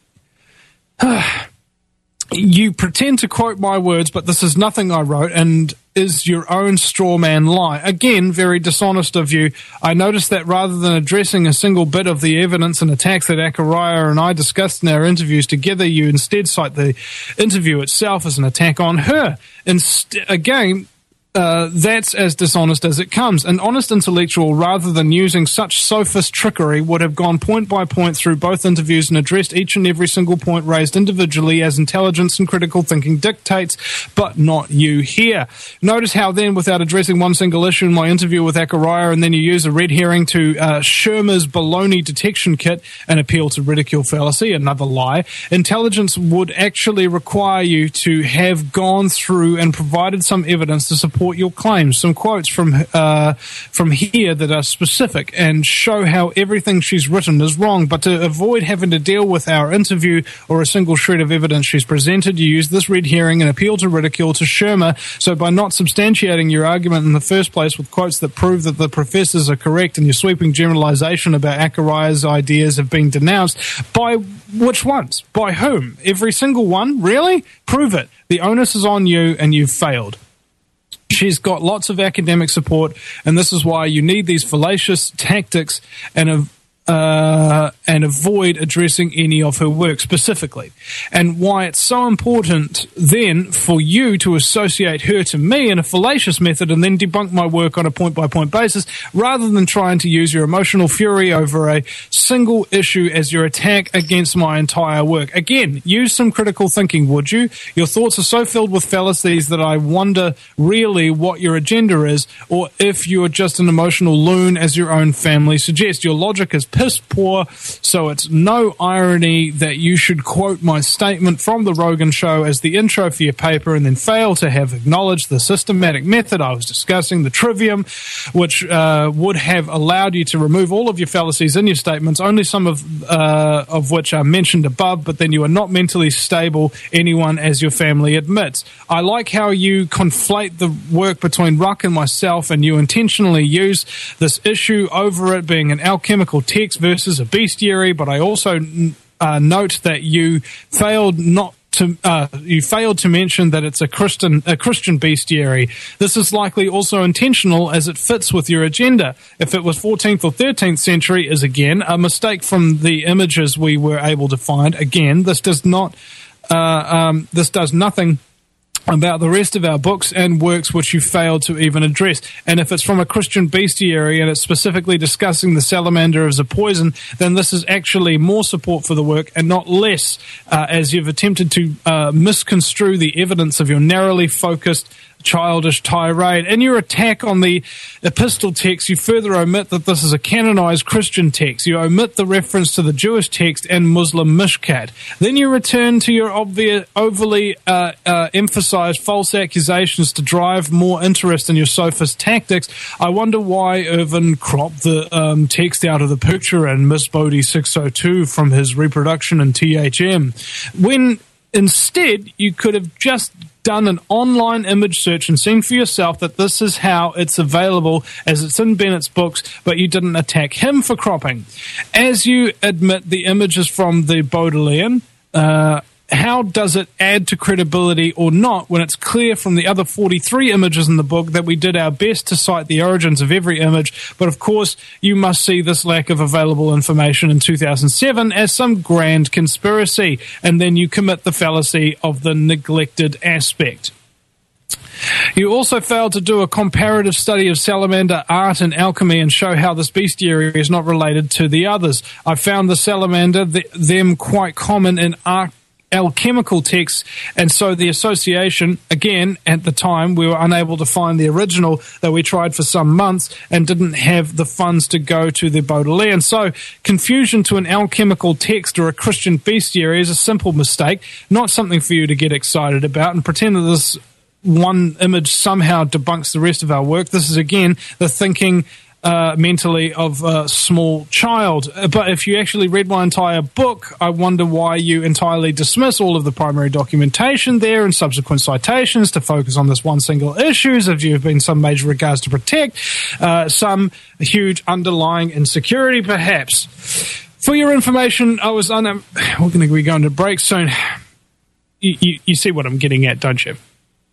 You pretend to quote my words, but this is nothing I wrote and is your own straw man lie. Again, very dishonest of you. I noticed that rather than addressing a single bit of the evidence and attacks that Akariya and I discussed in our interviews together, you instead cite the interview itself as an attack on her. Inst- again, Uh, that's as dishonest as it comes. An honest intellectual, rather than using such sophist trickery, would have gone point by point through both interviews and addressed each and every single point raised individually as intelligence and critical thinking dictates, but not you here. Notice how then, without addressing one single issue in my interview with Akariya, and then you use a red herring to uh, Shermer's baloney detection kit and appeal to ridicule fallacy, another lie. Intelligence would actually require you to have gone through and provided some evidence to support your claims, some quotes from uh, from here that are specific and show how everything she's written is wrong. But to avoid having to deal with our interview or a single shred of evidence she's presented, you use this red herring and appeal to ridicule to Shermer. So by not substantiating your argument in the first place with quotes that prove that the professors are correct and your sweeping generalization about Akariya's ideas have been denounced, by which ones? By whom? Every single one? Really? Prove it. The onus is on you and you've failed. She's got lots of academic support, and this is why you need these fallacious tactics and uh, and avoid addressing any of her work specifically. And why it's so important then for you to associate her to me in a fallacious method and then debunk my work on a point-by-point basis, rather than trying to use your emotional fury over a single issue as your attack against my entire work. Again, use some critical thinking, would you? Your thoughts are so filled with fallacies that I wonder really what your agenda is, or if you're just an emotional loon as your own family suggests. Your logic is piss poor, so it's no irony that you should quote my statement from the Rogan show as the intro for your paper and then fail to have acknowledged the systematic method I was discussing, the trivium, which uh, would have allowed you to remove all of your fallacies in your statements, only some of uh, of which are mentioned above, but then you are not mentally stable, anyone as your family admits. I like how you conflate the work between Ruck and myself, and you intentionally use this issue over it being an alchemical text versus a bestiary, but I also uh, note that you failed not to uh, you failed to mention that it's a Christian a Christian bestiary. This is likely also intentional, as it fits with your agenda. If it was fourteenth or thirteenth century, is again a mistake from the images we were able to find. Again, this does not uh, um, this does nothing about the rest of our books and works which you failed to even address. And if it's from a Christian bestiary and it's specifically discussing the salamander as a poison, then this is actually more support for the work and not less, uh, as you've attempted to uh, misconstrue the evidence of your narrowly focused childish tirade. In your attack on the epistle text, you further omit that this is a canonized Christian text. You omit the reference to the Jewish text and Muslim Mishkat. Then you return to your obvious, overly uh, uh, emphasized false accusations to drive more interest in your sophist tactics. I wonder why Irvin cropped the um, text out of the picture and Miss Bodhi six oh two from his reproduction in T H M, when instead you could have just done an online image search and seen for yourself that this is how it's available as it's in Bennett's books, but you didn't attack him for cropping. As you admit the images from the Baudelaire, uh, how does it add to credibility or not when it's clear from the other forty-three images in the book that we did our best to cite the origins of every image, but of course you must see this lack of available information in two thousand seven as some grand conspiracy, and then you commit the fallacy of the neglected aspect. You also failed to do a comparative study of salamander art and alchemy and show how this bestiary is not related to the others. I found the salamander, the, them quite common in art alchemical texts, and so the association, again, at the time we were unable to find the original, though we tried for some months and didn't have the funds to go to the Baudelaire. And so confusion to an alchemical text or a Christian bestiary is a simple mistake, not something for you to get excited about and pretend that this one image somehow debunks the rest of our work. This is, again, the thinking Uh, mentally of a small child. But if you actually read my entire book, I wonder why you entirely dismiss all of the primary documentation there and subsequent citations to focus on this one single issue, as if you have been some major regards to protect uh, some huge underlying insecurity, perhaps. For your information, I was on. Um, we're going to be going to break soon. You, you, you see what I'm getting at, don't you?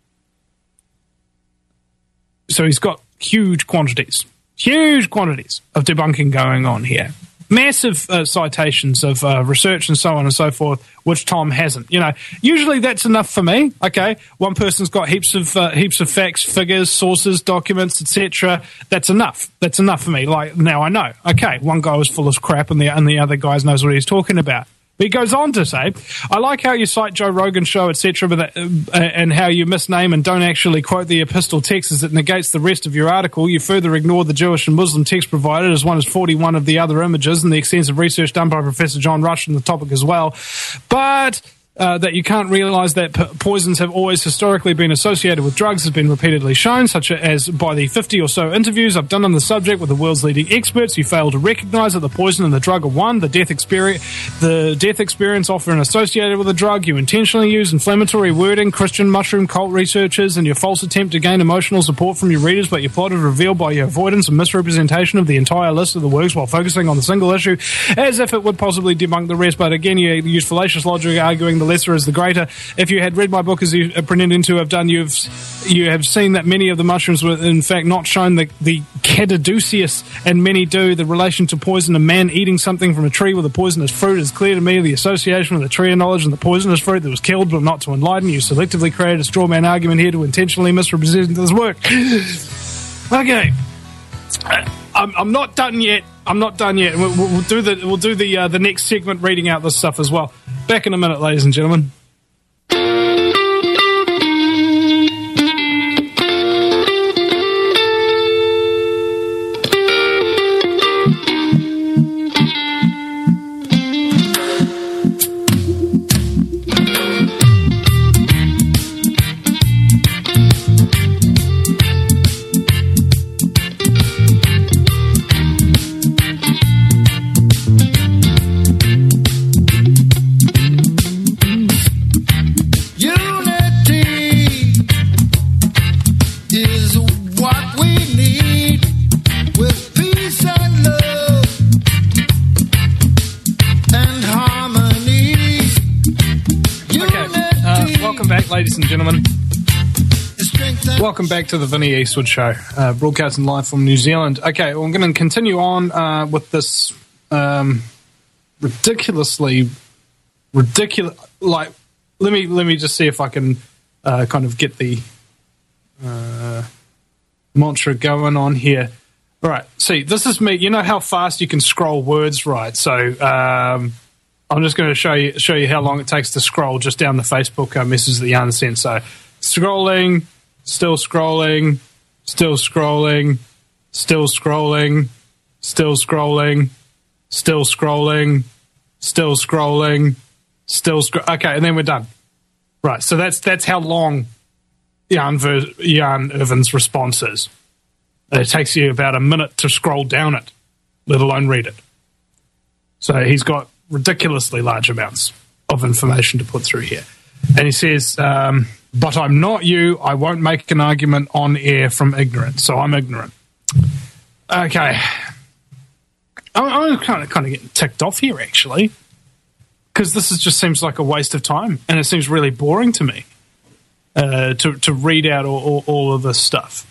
So he's got huge quantities, huge quantities of debunking going on here. Massive uh, citations of uh, research and so on and so forth, which Tom hasn't. You know, usually that's enough for me. Okay, one person's got heaps of uh, heaps of facts, figures, sources, documents, et cetera. That's enough. That's enough for me. Like now, I know. Okay, one guy was full of crap, and the and the other guy knows what he's talking about. He goes on to say, I like how you cite Joe Rogan's show, et cetera, but that, uh, and how you misname and don't actually quote the epistle text as it negates the rest of your article. You further ignore the Jewish and Muslim text provided as one as forty-one of the other images and the extensive research done by Professor John Rush on the topic as well. But uh, that you can't realise that p- poisons have always historically been associated with drugs has been repeatedly shown, such as by the fifty or so interviews I've done on the subject with the world's leading experts. You fail to recognise that the poison and the drug are one. The death experience, the death experience often associated with the drug. You intentionally use inflammatory wording, Christian mushroom cult researchers, and your false attempt to gain emotional support from your readers, but your plot is revealed by your avoidance and misrepresentation of the entire list of the works while focusing on the single issue as if it would possibly debunk the rest. But again, you use fallacious logic, arguing the lesser is the greater. If you had read my book as you pretending to have done, you've you have seen that many of the mushrooms were in fact not shown the, the caduceus, and many do. The relation to poison, a man eating something from a tree with a poisonous fruit, is clear to me. The association with the tree of knowledge and the poisonous fruit that was killed but not to enlighten. You selectively created a straw man argument here to intentionally misrepresent this work. Okay. I'm, I'm not done yet. I'm not done yet. We'll, we'll do the we'll do the uh, the next segment, reading out this stuff as well. Back in a minute, ladies and gentlemen. Ladies and gentlemen, welcome back to the Vinny Eastwood Show, uh, broadcasting live from New Zealand. Okay, well, I'm going to continue on uh, with this um, ridiculously ridiculous. Like, let me let me just see if I can uh, kind of get the uh, mantra going on here. All right, see, this is me. You know how fast you can scroll words, right? So. Um, I'm just going to show you show you how long it takes to scroll just down the Facebook uh, message that Jan sent. So, scrolling, still scrolling, still scrolling, still scrolling, still scrolling, still scrolling, still scrolling, still scrolling. Okay, and then we're done. Right, so that's that's how long Jan, Ver- Jan Irvin's response is. It takes you about a minute to scroll down it, let alone read it. So he's got ridiculously large amounts of information to put through here. And he says, um, but I'm not you. I won't make an argument on air from ignorance. So I'm ignorant. Okay. I'm, I'm kind of kind of getting ticked off here, actually, because this is, just seems like a waste of time, and it seems really boring to me uh, to, to read out all, all, all of this stuff.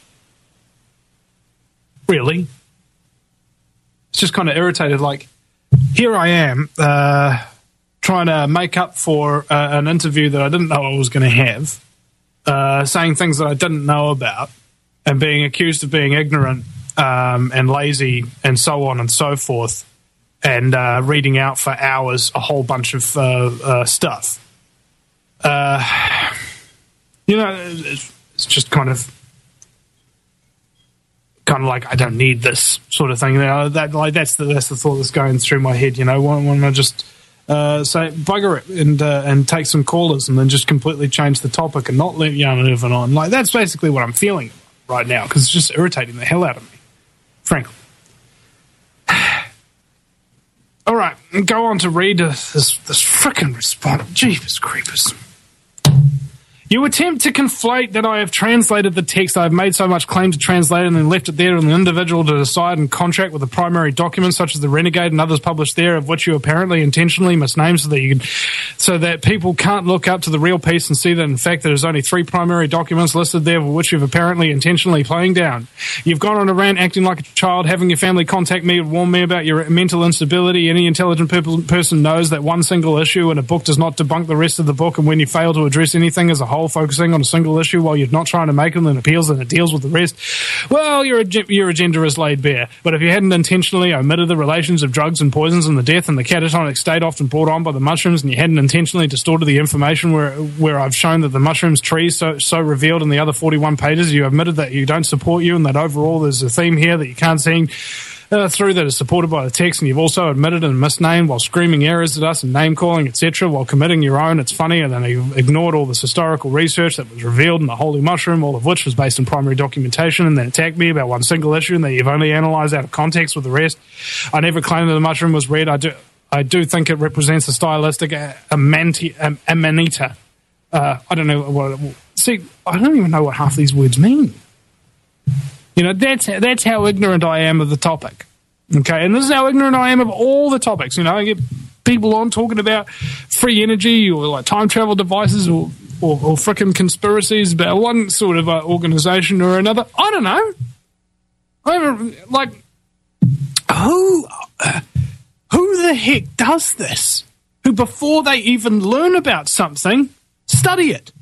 Really? It's just kind of irritated, like, here I am uh, trying to make up for uh, an interview that I didn't know I was going to have, uh, saying things that I didn't know about, and being accused of being ignorant um, and lazy and so on and so forth, and uh, reading out for hours a whole bunch of uh, uh, stuff. Uh, you know, it's just kind of... kind of like, I don't need this sort of thing. You know, that like that's the that's the thought that's going through my head. You know, when, when I just uh, say bugger it and uh, and take some callers and then just completely change the topic and not let Jan Irvin on. Like, that's basically what I'm feeling right now, because it's just irritating the hell out of me, frankly. All right, go on to read uh, this this frickin' response. Jeepers creepers. You attempt to conflate that I have translated the text. I have made so much claim to translate it and then left it there to an individual to decide and contract with the primary documents, such as the Renegade and others published there, of which you apparently intentionally misnamed so that you can, so that people can't look up to the real piece and see that in fact there's only three primary documents listed there, which you've apparently intentionally playing down. You've gone on a rant acting like a child, having your family contact me and warn me about your mental instability. Any intelligent pe- person knows that one single issue in a book does not debunk the rest of the book, and when you fail to address anything as a whole, focusing on a single issue while you're not trying to make them and appeals and it deals with the rest, well, your, your agenda is laid bare. But if you hadn't intentionally omitted the relations of drugs and poisons and the death and the catatonic state often brought on by the mushrooms, and you hadn't intentionally distorted the information where where I've shown that the mushrooms trees so, so revealed in the other forty-one pages, you admitted that you don't support you and that overall there's a theme here that you can't see Uh, through that is supported by the text, and you've also admitted and misnamed while screaming errors at us and name-calling, et cetera, while committing your own. It's funny, and then you've ignored all this historical research that was revealed in the Holy Mushroom, all of which was based on primary documentation, and then attacked me about one single issue, and that you've only analysed out of context with the rest. I never claimed that the mushroom was red. I do I do think it represents a stylistic amanti, am, amanita. Uh, I don't know what it, see, I don't even know what half these words mean. You know, that's that's how ignorant I am of the topic. Okay, and this is how ignorant I am of all the topics. You know, I get people on talking about free energy or like time travel devices or or, or frickin' conspiracies about one sort of uh, organization or another. I don't know. I don't, like who uh, who the heck does this? Who before they even learn about something, study it?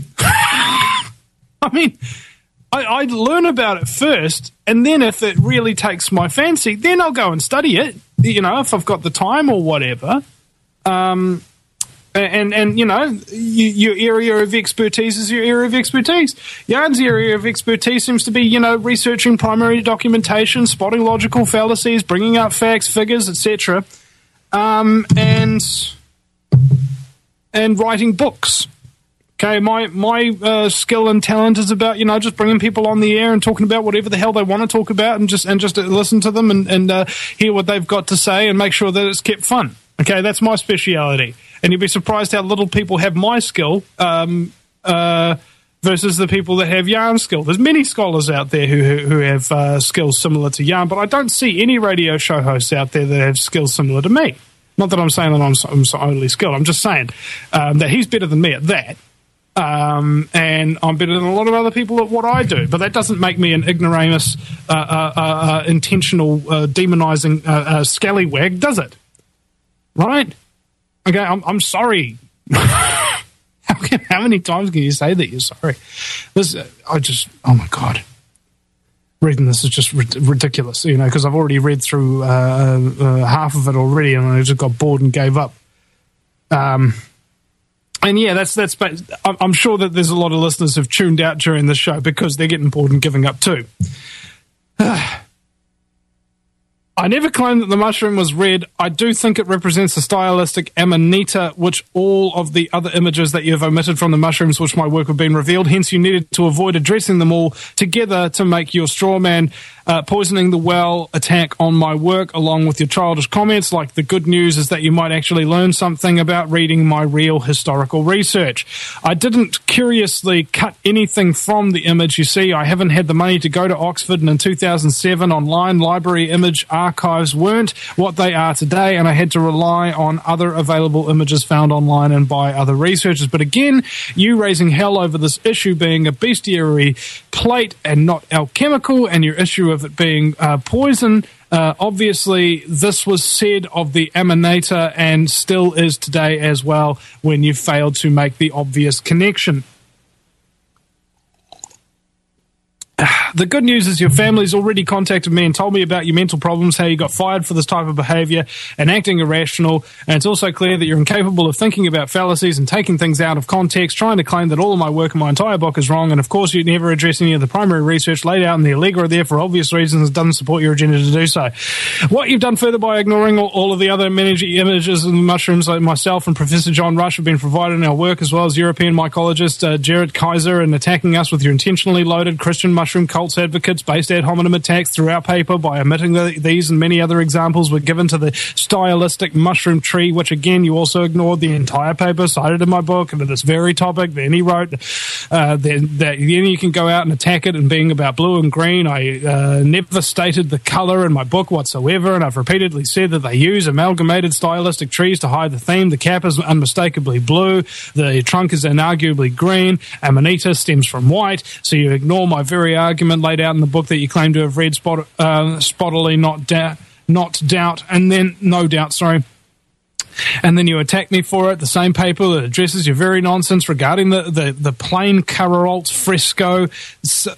I mean. I, I'd learn about it first, and then if it really takes my fancy, then I'll go and study it, you know, if I've got the time or whatever. Um, and, and you know, you, your area of expertise is your area of expertise. Yarn's area of expertise seems to be, you know, researching primary documentation, spotting logical fallacies, bringing up facts, figures, et cetera, um, and, and writing books. Okay, my my uh, skill and talent is about, you know, just bringing people on the air and talking about whatever the hell they want to talk about, and just and just listen to them and, and uh, hear what they've got to say and make sure that it's kept fun. Okay, that's my speciality. And you'd be surprised how little people have my skill um, uh, versus the people that have Yarn's skill. There's many scholars out there who who, who have uh, skills similar to Yarn, but I don't see any radio show hosts out there that have skills similar to me. Not that I'm saying that I'm so, I'm so only skilled. I'm just saying um, that he's better than me at that. Um, and I'm better than a lot of other people at what I do, but that doesn't make me an ignoramus, uh, uh, uh, intentional, uh, demonizing uh, uh, scallywag, does it? Right? Okay, I'm, I'm sorry. how, can, how many times can you say that you're sorry? This, uh, I just, oh my God. Reading this is just ri- ridiculous, you know, because I've already read through uh, uh, half of it already, and I just got bored and gave up. Um... And yeah, that's that's. I'm sure that there's a lot of listeners who've tuned out during the show because they're getting bored and giving up too. I never claimed that the mushroom was red. I do think it represents a stylistic amanita, which all of the other images that you have omitted from the mushrooms, which my work have been revealed. Hence, you needed to avoid addressing them all together to make your straw man uh, poisoning the well attack on my work, along with your childish comments. Like, the good news is that you might actually learn something about reading my real historical research. I didn't curiously cut anything from the image. You see, I haven't had the money to go to Oxford, and in two thousand seven, online library image archives weren't what they are today, and I had to rely on other available images found online and by other researchers. But again, you raising hell over this issue being a bestiary plate and not alchemical, and your issue of it being uh, poison, uh, obviously this was said of the Amanita and still is today as well when you failed to make the obvious connection. The good news is your family's already contacted me and told me about your mental problems, how you got fired for this type of behavior and acting irrational, and it's also clear that you're incapable of thinking about fallacies and taking things out of context, trying to claim that all of my work and my entire book is wrong, and of course you never address any of the primary research laid out in the Allegro there for obvious reasons. It doesn't support your agenda to do so. What you've done further by ignoring all, all of the other images of the mushrooms, like myself and Professor John Rush have been provided in our work, as well as European mycologist uh, Jared Kaiser, and attacking us with your intentionally loaded Christian mushroom cult cult's advocates based ad hominem attacks through our paper by omitting the, these and many other examples were given to the stylistic mushroom tree, which again you also ignored the entire paper cited in my book and this very topic. Then he wrote uh, then, that then you can go out and attack it and being about blue and green. I uh, never stated the color in my book whatsoever, and I've repeatedly said that they use amalgamated stylistic trees to hide the theme. The cap is unmistakably blue, the trunk is inarguably green, Amanita stems from white, so you ignore my very argument laid out in the book that you claim to have read spot, uh, spottily, not, da- not doubt, and then, no doubt, sorry. And then you attack me for it, the same paper that addresses your very nonsense regarding the, the, the plain Carrault fresco. So,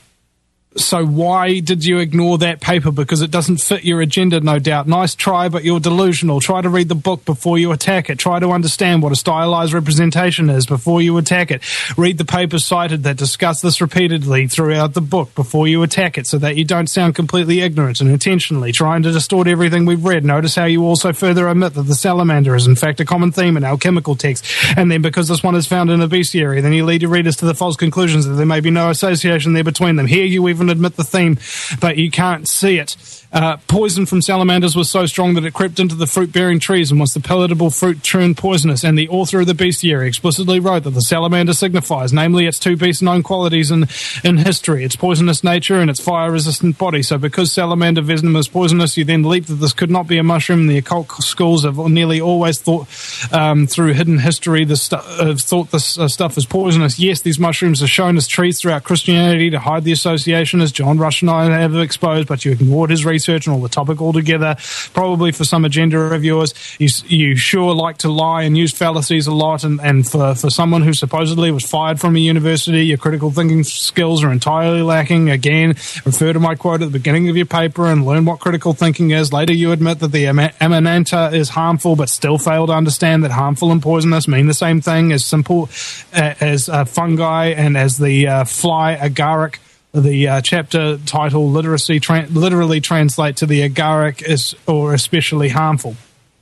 So why did you ignore that paper? Because it doesn't fit your agenda, no doubt. Nice try, but you're delusional. Try to read the book before you attack it. Try to understand what a stylized representation is before you attack it. Read the papers cited that discuss this repeatedly throughout the book before you attack it so that you don't sound completely ignorant and intentionally trying to distort everything we've read. Notice how you also further omit that the salamander is in fact a common theme in alchemical texts. And then because this one is found in a bestiary, then you lead your readers to the false conclusions that there may be no association there between them. Here you even admit the theme, but you can't see it. Uh, poison from salamanders was so strong that it crept into the fruit-bearing trees, and once the palatable fruit turned poisonous, and the author of the bestiary explicitly wrote that the salamander signifies, namely its two best known qualities in, in history, its poisonous nature and its fire-resistant body. So because salamander venom is poisonous, you then leap that this could not be a mushroom, and the occult schools have nearly always thought, um, through hidden history, this stu- have thought this uh, stuff is poisonous. Yes, these mushrooms are shown as trees throughout Christianity to hide the association, as John Rush and I have exposed, but you ignored his research and all the topic altogether, probably for some agenda of yours. You, you sure like to lie and use fallacies a lot, and, and for, for someone who supposedly was fired from a university, your critical thinking skills are entirely lacking. Again, refer to my quote at the beginning of your paper and learn what critical thinking is. Later you admit that the am- Amanita is harmful, but still fail to understand that harmful and poisonous mean the same thing as simple uh, as uh, fungi and as the uh, fly agaric. The uh, chapter title literacy tra- literally translate to the agaric is or especially harmful.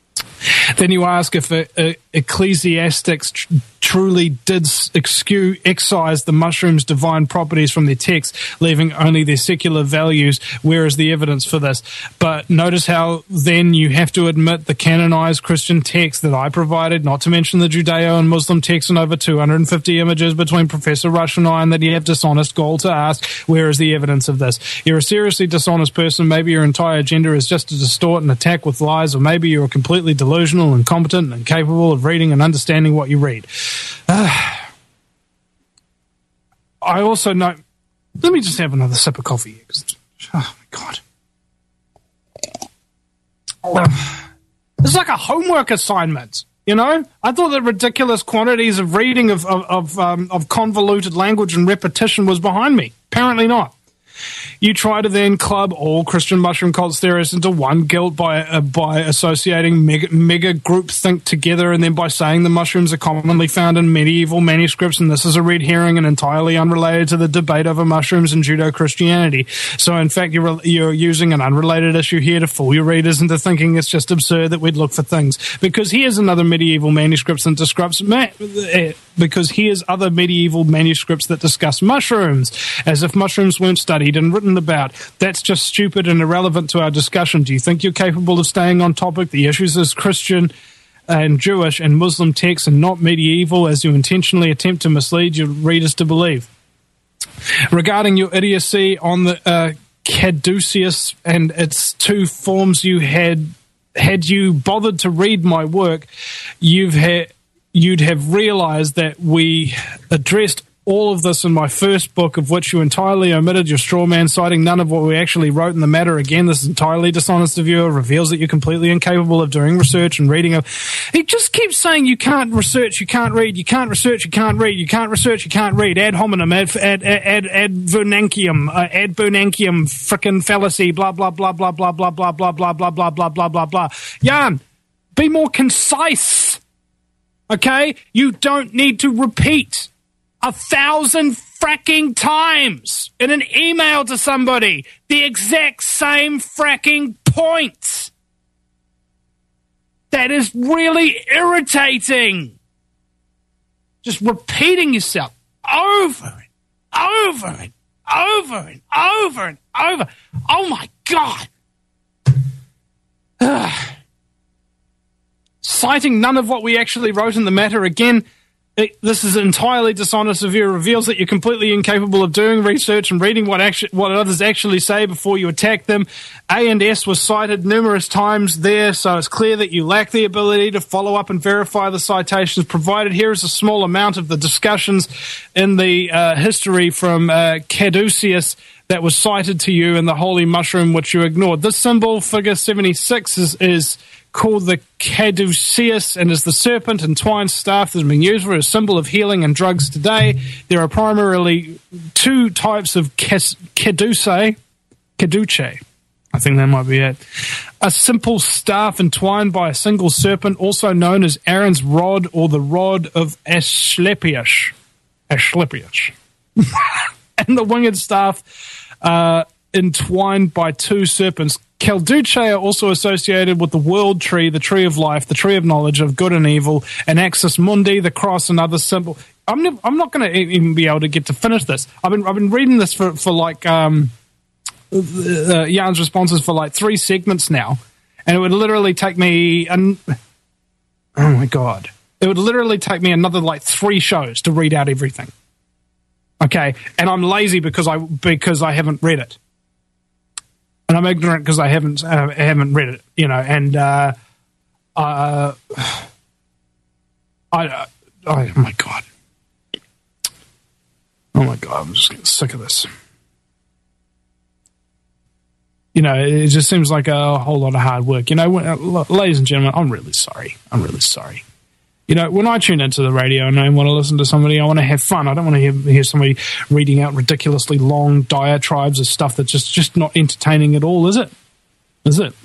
Then you ask if uh, uh, ecclesiastics tr- truly did excuse, excise the mushrooms' divine properties from their text, leaving only their secular values. Where is the evidence for this? But notice how then you have to admit the canonized Christian text that I provided, not to mention the Judeo and Muslim text and over two hundred fifty images between Professor Rush and I, and that you have dishonest goal to ask, where is the evidence of this? You're a seriously dishonest person. Maybe your entire agenda is just to distort and attack with lies, or maybe you're completely delusional, incompetent, and incapable of reading and understanding what you read. Uh, I also know... Let me just have another sip of coffee. Oh, my God. Uh, it's like a homework assignment, you know? I thought that ridiculous quantities of reading of, of, of, um, of convoluted language and repetition was behind me. Apparently not. You try to then club all Christian mushroom cult theorists into one guilt by uh, by associating mega, mega groupthink together, and then by saying the mushrooms are commonly found in medieval manuscripts, and this is a red herring and entirely unrelated to the debate over mushrooms and Judeo-Christianity. So, in fact, you're you're using an unrelated issue here to fool your readers into thinking it's just absurd that we'd look for things. Because here's another medieval manuscripts that describes ma- because here's other medieval manuscripts that discuss mushrooms, as if mushrooms weren't studied and written about. That's just stupid and irrelevant to our discussion. Do you think you're capable of staying on topic? The issues as Christian and Jewish and Muslim texts and not medieval, as you intentionally attempt to mislead your readers to believe. Regarding your idiocy on the uh, caduceus and its two forms, you had had you bothered to read my work, you've had you'd have realized that we addressed all of this in my first book, of which you entirely omitted your straw man, citing none of what we actually wrote in the matter. Again, this is entirely dishonest of you. It reveals that you're completely incapable of doing research and reading. A- he just keeps saying you can't research, you can't read, you can't research, you can't read, you can't research, you can't read. Ad hominem, ad ad ad ad vernancium, uh, ad vernancium, frickin' fallacy, blah blah blah blah blah blah blah blah blah blah blah blah blah blah blah. Jan, be more concise. Okay, you don't need to repeat a thousand fracking times in an email to somebody the exact same fracking point. That is really irritating. Just repeating yourself over and over and over and over and over. Oh, my God. Citing none of what we actually wrote in the matter again. It, this is entirely dishonest of you. It reveals that you're completely incapable of doing research and reading what actu- what others actually say before you attack them. A and S was cited numerous times there, so it's clear that you lack the ability to follow up and verify the citations provided. Here is a small amount of the discussions in the uh, history from uh, Caduceus that was cited to you in the Holy Mushroom, which you ignored. This symbol, figure seventy-six, is... is called the Caduceus and is the serpent and twine staff that has been used for a symbol of healing and drugs today. There are primarily two types of Caduce, Caduce, I think that might be it. A simple staff entwined by a single serpent, also known as Aaron's rod or the rod of Asclepius. Asclepius. And the winged staff uh, entwined by two serpents. Calduce are also associated with the world tree, the tree of life, the tree of knowledge of good and evil, and Axis Mundi, the cross, and other symbol. I'm, ne- I'm not going to even be able to get to finish this. I've been I've been reading this for for like um, uh, Jan's responses for like three segments now, and it would literally take me an oh my god, it would literally take me another like three shows to read out everything. Okay, and I'm lazy because I because I haven't read it. And I'm ignorant because I haven't uh, haven't read it, you know. And uh, uh, I, uh, oh my god, oh my god, I'm just getting sick of this. You know, it just seems like a whole lot of hard work. You know, when, uh, ladies and gentlemen, I'm really sorry. I'm really sorry. You know, when I tune into the radio and I want to listen to somebody, I want to have fun. I don't want to hear, hear somebody reading out ridiculously long diatribes of stuff that's just, just not entertaining at all, is it? Is it?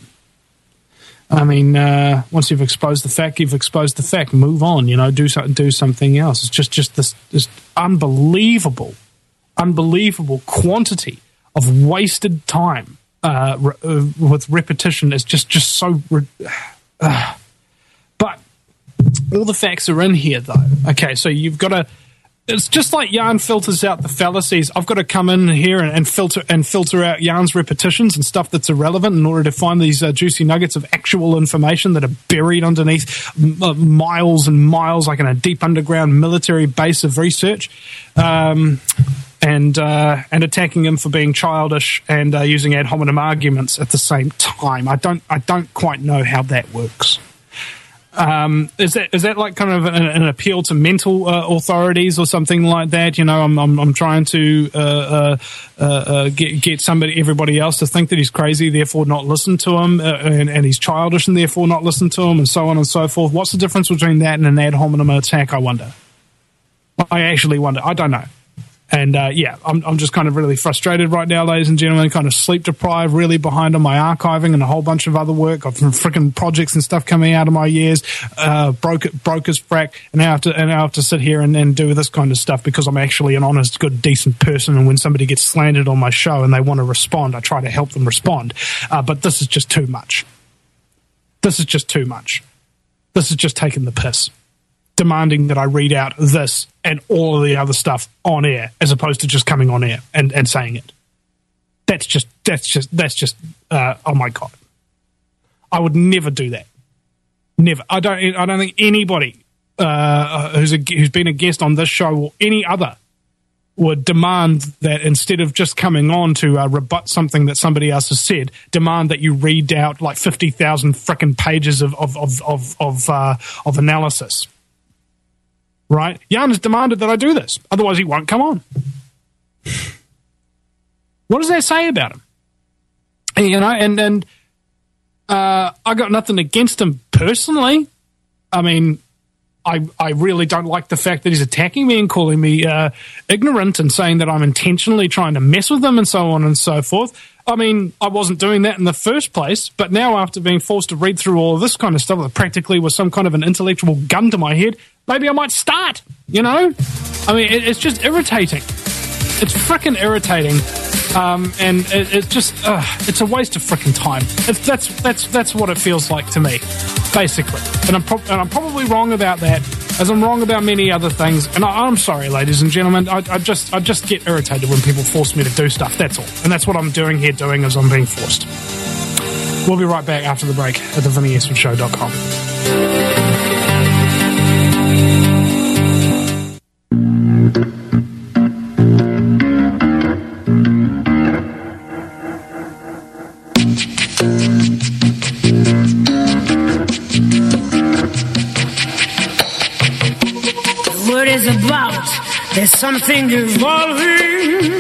I mean, uh, once you've exposed the fact, you've exposed the fact. Move on, you know, do so, do something else. It's just, just this, this unbelievable, unbelievable quantity of wasted time uh, re- uh, with repetition. It's just, just so... Re- uh, but... all the facts are in here, though. Okay, so you've got to... It's just like Jan filters out the fallacies. I've got to come in here and, and filter and filter out Jan's repetitions and stuff that's irrelevant in order to find these uh, juicy nuggets of actual information that are buried underneath m- miles and miles, like in a deep underground military base of research, um, and uh, and attacking him for being childish and uh, using ad hominem arguments at the same time. I don't I don't quite know how that works. Um, is that is that like kind of an, an appeal to mental uh, authorities or something like that? You know, I'm I'm, I'm trying to uh, uh, uh, uh, get get somebody, everybody else, to think that he's crazy, therefore not listen to him, uh, and, and he's childish, and therefore not listen to him, and so on and so forth. What's the difference between that and an ad hominem attack? I wonder. I actually wonder. I don't know. And, uh, yeah, I'm, I'm just kind of really frustrated right now, ladies and gentlemen, kind of sleep deprived, really behind on my archiving and a whole bunch of other work. I've some freaking projects and stuff coming out of my ears, uh, broke, broker's frack, and now I have to, and now I have to sit here and, and do this kind of stuff because I'm actually an honest, good, decent person. And when somebody gets slandered on my show and they want to respond, I try to help them respond. Uh, but this is just too much. This is just too much. This is just taking the piss. Demanding that I read out this and all of the other stuff on air, as opposed to just coming on air and, and saying it. That's just, that's just, that's just, uh, oh my God. I would never do that. Never. I don't, I don't think anybody, uh, who's a, who's been a guest on this show or any other would demand that instead of just coming on to uh, rebut something that somebody else has said, demand that you read out like fifty thousand frickin' pages of, of, of, of, of, uh, of analysis. Right? Jan has demanded that I do this. Otherwise, he won't come on. What does that say about him? You know, and, and uh, I got nothing against him personally. I mean, I I really don't like the fact that he's attacking me and calling me uh, ignorant and saying that I'm intentionally trying to mess with him and so on and so forth. I mean, I wasn't doing that in the first place, but now after being forced to read through all of this kind of stuff that practically was some kind of an intellectual gun to my head, maybe I might start, you know? I mean, it, it's just irritating. It's frickin' irritating. Um, and it, it's just, uh, it's a waste of frickin' time. It's, that's, that's, that's what it feels like to me, basically. And I'm, pro- and I'm probably wrong about that. as I'm wrong about many other things. And I, I'm sorry, ladies and gentlemen. I, I just I just get irritated when people force me to do stuff. That's all. And that's what I'm doing here, doing as I'm being forced. We'll be right back after the break at the vinny eastwood show dot com. About there's something evolving.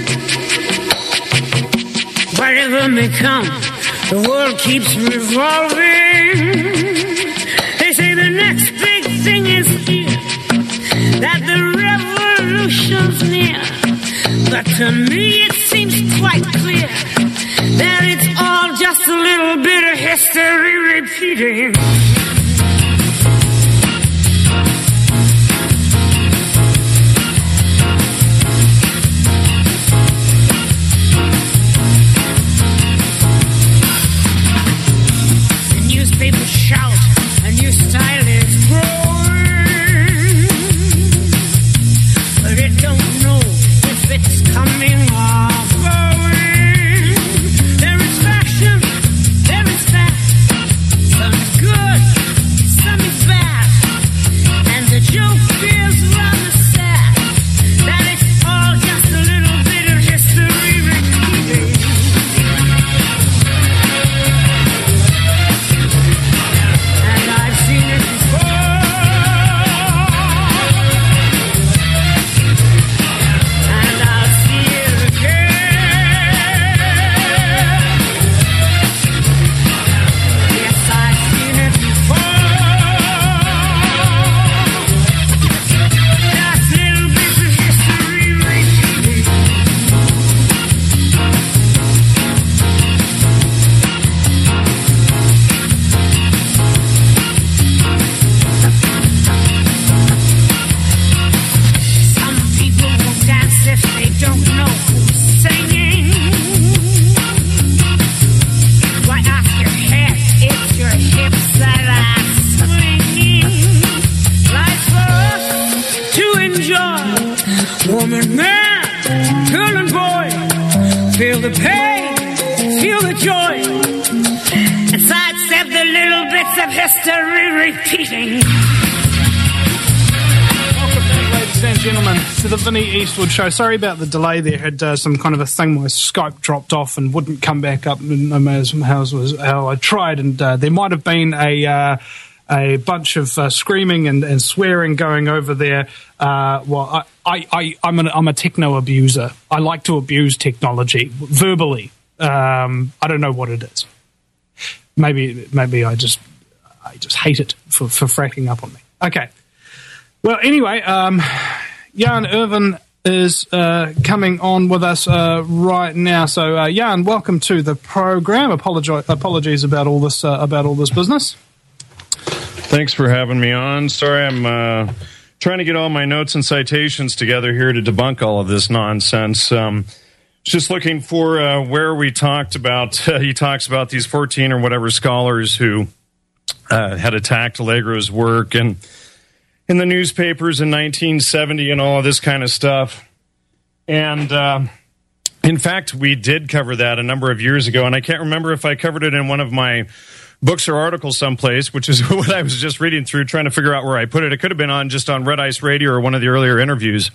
Whatever may come, the world keeps revolving. They say the next big thing is here, that the revolution's near. But to me it seems quite clear that it's all just a little bit of history repeating. Woman, man, girl and boy, feel the pain, feel the joy, and sidestep the little bits of history repeating. Welcome back, ladies and gentlemen, to the Vinny Eastwood Show. Sorry about the delay there. Had uh, some kind of a thing where Skype dropped off and wouldn't come back up as how, how I tried, and uh, there might have been a... Uh, a bunch of uh, screaming and, and swearing going over there. Uh, well, I, I, I, I'm, an, I'm a techno abuser. I like to abuse technology verbally. Um, I don't know what it is. Maybe, maybe I just, I just hate it for, for fracking up on me. Okay. Well, anyway, um, Jan Irvin is uh, coming on with us uh, right now. So, uh, Jan, welcome to the program. Apologi- apologies about all this uh, about all this business. Thanks for having me on. Sorry, I'm uh, trying to get all my notes and citations together here to debunk all of this nonsense. Um, just looking for uh, where we talked about, uh, he talks about these fourteen or whatever scholars who uh, had attacked Allegro's work and in the newspapers in nineteen seventy and all of this kind of stuff. And uh, in fact, we did cover that a number of years ago, and I can't remember if I covered it in one of my books or articles someplace, which is what I was just reading through, trying to figure out where I put it. It could have been on just on Red Ice Radio or one of the earlier interviews.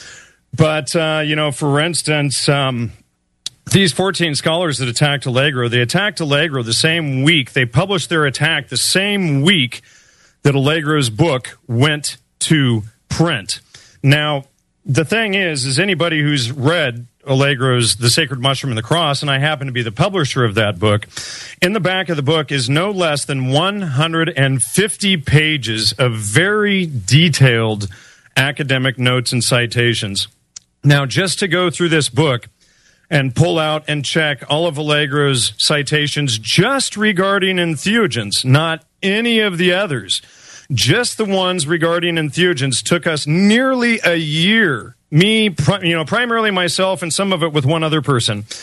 But, uh, you know, for instance, um, these fourteen scholars that attacked Allegro, they attacked Allegro the same week. They published their attack the same week that Allegro's book went to print. Now, the thing is, is anybody who's read Allegro's The Sacred Mushroom and the Cross, and I happen to be the publisher of that book, in the back of the book is no less than one hundred fifty pages of very detailed academic notes and citations. Now, just to go through this book and pull out and check all of Allegro's citations just regarding entheogens, not any of the others, just the ones regarding entheogens, took us nearly a year. Me, you know, primarily myself and some of it with one other person.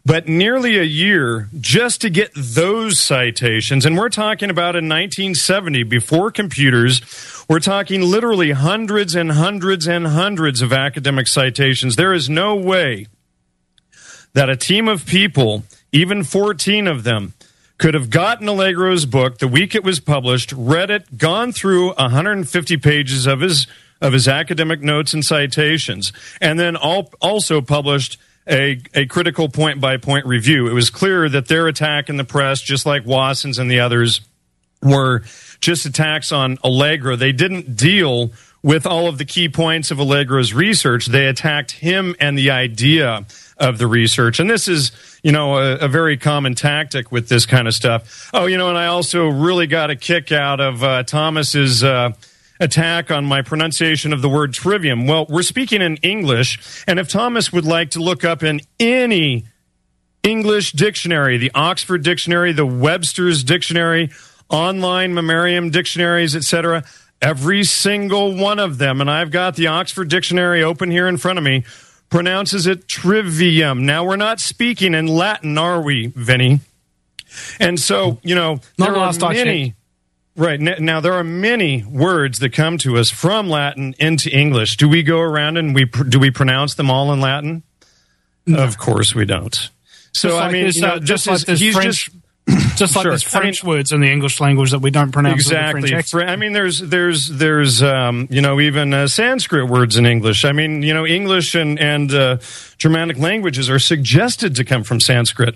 but nearly a year just to get those citations. And we're talking about in nineteen seventy, before computers. We're talking literally hundreds and hundreds and hundreds of academic citations. There is no way that a team of people, even fourteen of them, could have gotten Allegro's book the week it was published, read it, gone through one hundred fifty pages of his of his academic notes and citations, and then all, also published a, a critical point-by-point review. It was clear that their attack in the press, just like Wasson's and the others, were just attacks on Allegro. They didn't deal with all of the key points of Allegro's research. They attacked him and the idea of the research. And this is, you know, a, a very common tactic with this kind of stuff. Oh, you know, and I also really got a kick out of uh, Thomas's uh, attack on my pronunciation of the word trivium. Well, we're speaking in English, and if Thomas would like to look up in any English dictionary, the Oxford Dictionary, the Webster's Dictionary, online Memarium dictionaries, et cetera, every single one of them, and I've got the Oxford Dictionary open here in front of me, pronounces it trivium. Now, we're not speaking in Latin, are we, Vinny? And so, you know, Not there are last I many... checked. Right. Now, there are many words that come to us from Latin into English. Do we go around and we pr- do we pronounce them all in Latin? No. Of course we don't. So, Just like I mean, there's, you know, uh, just like is, there's he's French, just... just like Sure. there's French I mean, words in the English language that we don't pronounce exactly. with a French accent. I mean, there's there's there's um, you know, even uh, Sanskrit words in English. I mean, you know, English and and uh, Germanic languages are suggested to come from Sanskrit.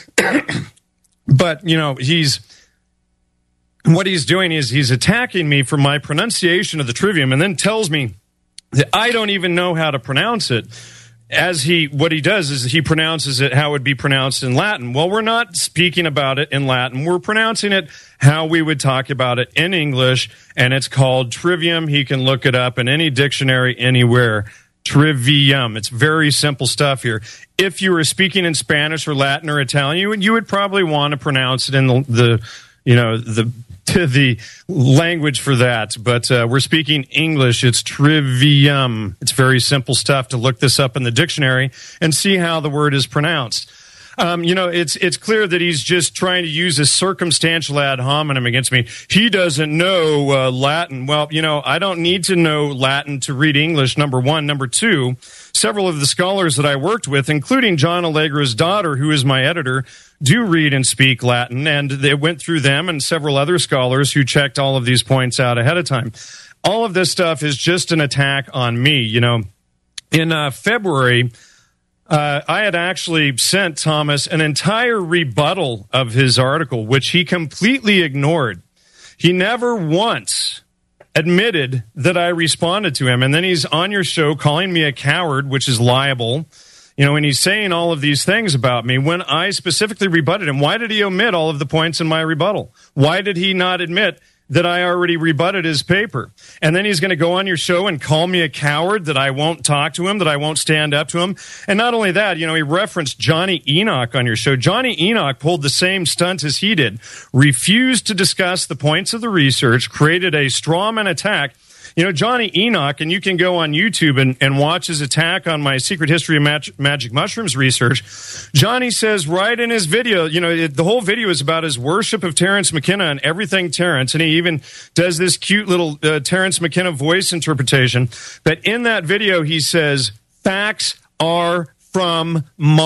But you know, he's what he's doing is he's attacking me for my pronunciation of the trivium, and then tells me that I don't even know how to pronounce it. As he, what he does is he pronounces it how it would be pronounced in Latin. Well, we're not speaking about it in Latin. We're pronouncing it how we would talk about it in English, and it's called trivium. He can look it up in any dictionary anywhere. Trivium. It's very simple stuff here. If you were speaking in Spanish or Latin or Italian, you would, you would probably want to pronounce it in the, the you know, the to the language for that, but uh, we're speaking English. It's trivium. It's very simple stuff to look this up in the dictionary and see how the word is pronounced. Um, you know, it's it's clear that he's just trying to use a circumstantial ad hominem against me. He doesn't know uh, Latin. Well, you know, I don't need to know Latin to read English, number one. Number two, several of the scholars that I worked with, including John Allegra's daughter, who is my editor, do read and speak Latin, and they went through them and several other scholars who checked all of these points out ahead of time. All of this stuff is just an attack on me. You know, in uh, February, uh, I had actually sent Thomas an entire rebuttal of his article, which he completely ignored. He never once admitted that I responded to him, and then he's on your show calling me a coward, which is liable. You know, and he's saying all of these things about me when I specifically rebutted him. Why did he omit all of the points in my rebuttal? Why did he not admit that I already rebutted his paper? And then he's going to go on your show and call me a coward, that I won't talk to him, that I won't stand up to him. And not only that, you know, he referenced Johnny Enoch on your show. Johnny Enoch pulled the same stunt as he did, refused to discuss the points of the research, created a straw man attack. You know, Johnny Enoch, and you can go on YouTube and, and watch his attack on my Secret History of Mag- Magic Mushrooms research. Johnny says right in his video, you know, it, the whole video is about his worship of Terence McKenna and everything Terence, and he even does this cute little uh, Terence McKenna voice interpretation. But in that video, he says, facts are from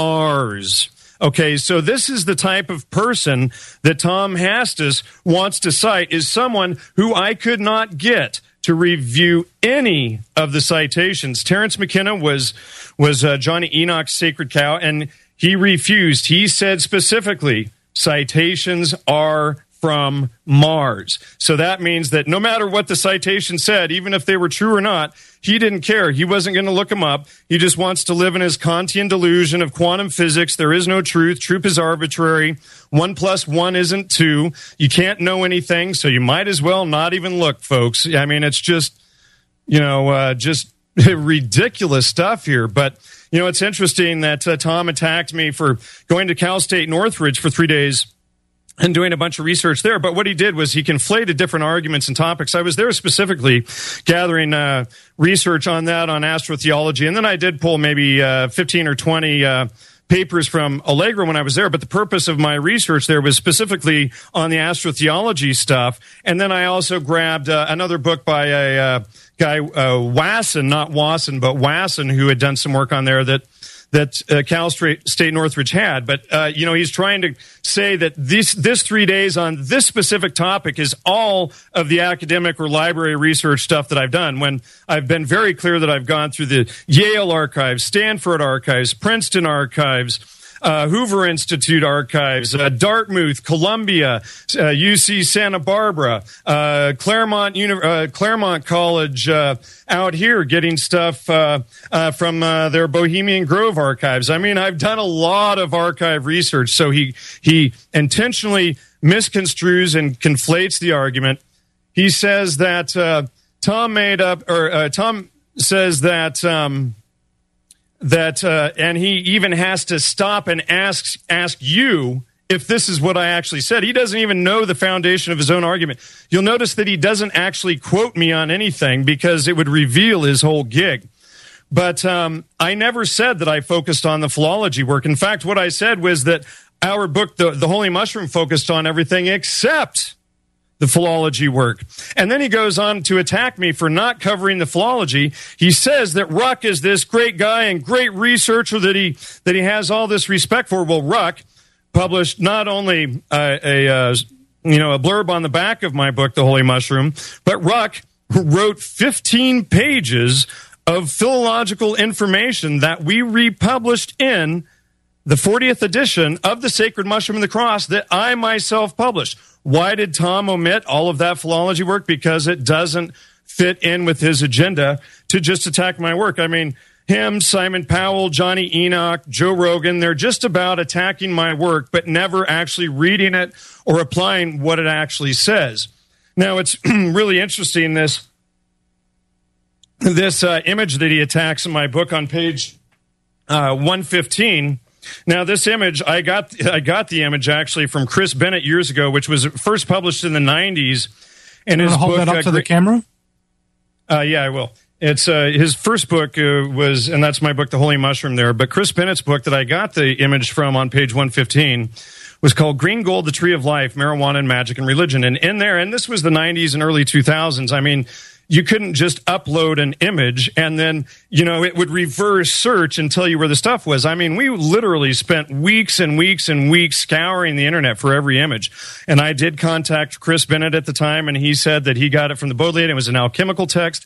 Mars. Okay, so this is the type of person that Tom Hastis wants to cite, is someone who I could not get to review any of the citations. Terence McKenna was was uh, Johnny Enoch's sacred cow, and he refused. He said specifically, citations are from Mars. So that means that no matter what the citation said, even if they were true or not, he didn't care. He wasn't going to look them up. He just wants to live in his Kantian delusion of quantum physics. There is no truth. Truth is arbitrary. One plus one isn't two. You can't know anything, so you might as well not even look, folks. I mean, it's just, you know, uh, just ridiculous stuff here. But, you know, it's interesting that uh, Tom attacked me for going to Cal State Northridge for three days and doing a bunch of research there. But what he did was he conflated different arguments and topics. I was there specifically gathering uh, research on that, on astrotheology. And then I did pull maybe uh, fifteen or twenty uh, papers from Allegro when I was there, but the purpose of my research there was specifically on the astrotheology stuff. And then I also grabbed uh, another book by a uh, guy, uh, Wasson, not Wasson, but Wasson, who had done some work on there that that uh, Cal State Northridge had. But, uh, you know, he's trying to say that this, this three days on this specific topic is all of the academic or library research stuff that I've done, when I've been very clear that I've gone through the Yale archives, Stanford archives, Princeton archives, Uh, Hoover Institute archives, uh, Dartmouth, Columbia, uh, U C Santa Barbara, uh, Claremont, Uni- uh, Claremont College uh, out here, getting stuff uh, uh, from uh, their Bohemian Grove archives. I mean, I've done a lot of archive research. So he he intentionally misconstrues and conflates the argument. He says that uh, Tom made up, or uh, Tom says that. Um, That uh, and he even has to stop and ask ask you if this is what I actually said. He doesn't even know the foundation of his own argument. You'll notice that he doesn't actually quote me on anything because it would reveal his whole gig. But um, I never said that I focused on the philology work. In fact, what I said was that our book, the, the Holy Mushroom, focused on everything except the philology work. And then he goes on to attack me for not covering the philology. He says that Ruck is this great guy and great researcher that he that he has all this respect for. Well, Ruck published not only uh, a uh, you know a blurb on the back of my book, The Holy Mushroom, but Ruck wrote fifteen pages of philological information that we republished in the fortieth edition of The Sacred Mushroom and the Cross that I myself published. Why did Tom omit all of that philology work? Because it doesn't fit in with his agenda to just attack my work. I mean, him, Simon Powell, Johnny Enoch, Joe Rogan, they're just about attacking my work, but never actually reading it or applying what it actually says. Now, it's really interesting, this, this uh, image that he attacks in my book on page uh, one fifteen. Now, this image, I got I got the image actually from Chris Bennett years ago, which was first published in the nineties. And his hold book, that up uh, to the camera? Uh, yeah, I will. It's uh, his first book uh, was, and that's my book, The Holy Mushroom there. But Chris Bennett's book that I got the image from on page one fifteen was called Green Gold, the Tree of Life, Marijuana and Magic and Religion. And in there, and this was the nineties and early two thousands, I mean, you couldn't just upload an image and then, you know, it would reverse search and tell you where the stuff was. I mean, we literally spent weeks and weeks and weeks scouring the internet for every image. And I did contact Chris Bennett at the time, and he said that he got it from the Bodleian. It was an alchemical text.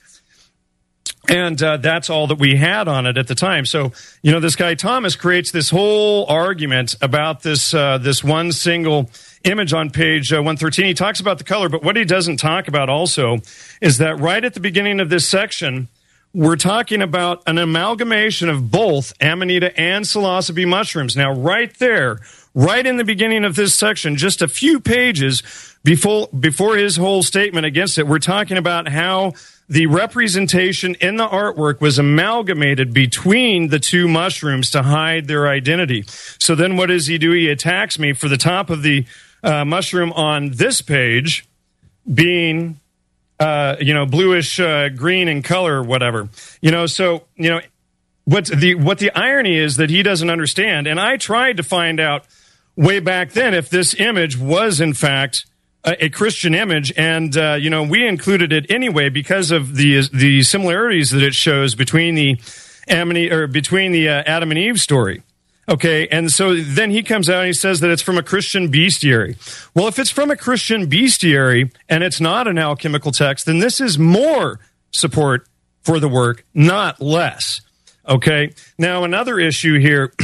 And uh, that's all that we had on it at the time. So, you know, this guy Thomas creates this whole argument about this uh, this one single image on page uh, one thirteen. He talks about the color, but what he doesn't talk about also is that right at the beginning of this section, we're talking about an amalgamation of both Amanita and psilocybe mushrooms. Now, right there, right in the beginning of this section, just a few pages before before his whole statement against it, we're talking about how the representation in the artwork was amalgamated between the two mushrooms to hide their identity. So then what does he do? He attacks me for the top of the uh, mushroom on this page being, uh, you know, bluish uh, green in color or whatever. You know, so, you know, what the, what the irony is that he doesn't understand. And I tried to find out way back then if this image was, in fact, a Christian image, and uh, you know, we included it anyway because of the the similarities that it shows between the Amanita or between the uh, Adam and Eve story. Okay, and so then he comes out and he says that it's from a Christian bestiary. Well, if it's from a Christian bestiary and it's not an alchemical text, then this is more support for the work, not less. Okay, now another issue here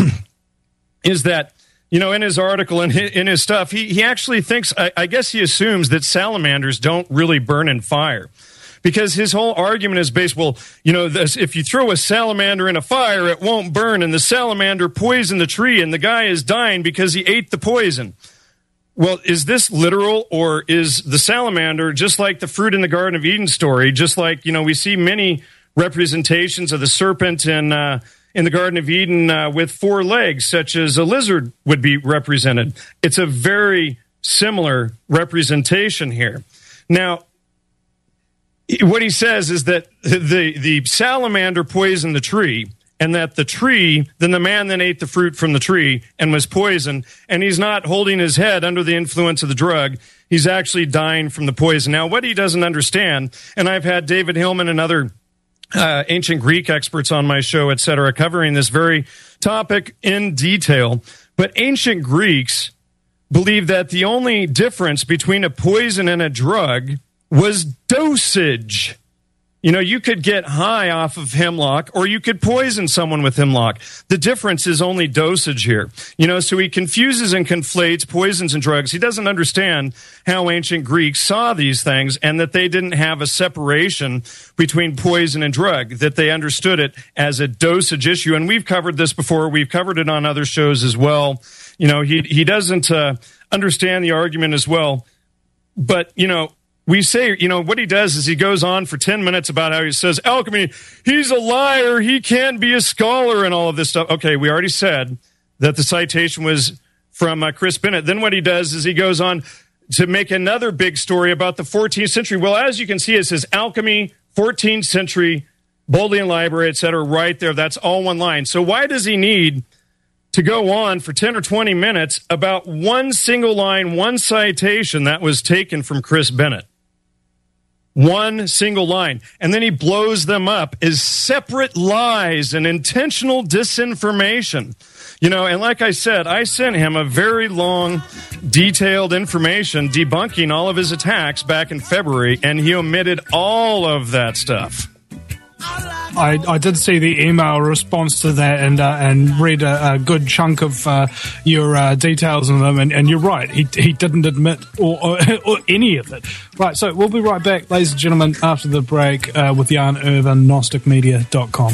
is that, you know, in his article and in his stuff, he, he actually thinks, I, I guess he assumes that salamanders don't really burn in fire. Because his whole argument is based, well, you know, this, if you throw a salamander in a fire, it won't burn, and the salamander poisoned the tree, and the guy is dying because he ate the poison. Well, is this literal, or is the salamander just like the fruit in the Garden of Eden story, just like, you know, we see many representations of the serpent in uh in the Garden of Eden uh, with four legs, such as a lizard would be represented. It's a very similar representation here. Now, what he says is that the, the salamander poisoned the tree, and that the tree, then the man then ate the fruit from the tree and was poisoned, and he's not holding his head under the influence of the drug. He's actually dying from the poison. Now, what he doesn't understand, and I've had David Hillman and other uh, ancient Greek experts on my show, et cetera, covering this very topic in detail, but ancient Greeks believed that the only difference between a poison and a drug was dosage. You know, you could get high off of hemlock, or you could poison someone with hemlock. The difference is only dosage here. You know, so he confuses and conflates poisons and drugs. He doesn't understand how ancient Greeks saw these things, and that they didn't have a separation between poison and drug, that they understood it as a dosage issue. And we've covered this before. We've covered it on other shows as well. You know, he, he doesn't uh, understand the argument as well. But, you know, we say, you know, what he does is he goes on for ten minutes about how he says, alchemy, he's a liar, he can't be a scholar, and all of this stuff. Okay, we already said that the citation was from uh, Chris Bennett. Then what he does is he goes on to make another big story about the fourteenth century. Well, as you can see, it says alchemy, fourteenth century, Bodleian Library, et cetera, right there. That's all one line. So why does he need to go on for ten or twenty minutes about one single line, one citation that was taken from Chris Bennett? One single line. And then he blows them up as separate lies and intentional disinformation. You know, and like I said, I sent him a very long, detailed information debunking all of his attacks back in February, and he omitted all of that stuff. I, I did see the email response to that, and uh, and read a, a good chunk of uh, your uh, details on them, and, and you're right, he he didn't admit or, or, or any of it. Right, so we'll be right back, ladies and gentlemen, after the break uh, with Jan Irvin, Gnostic Media dot com.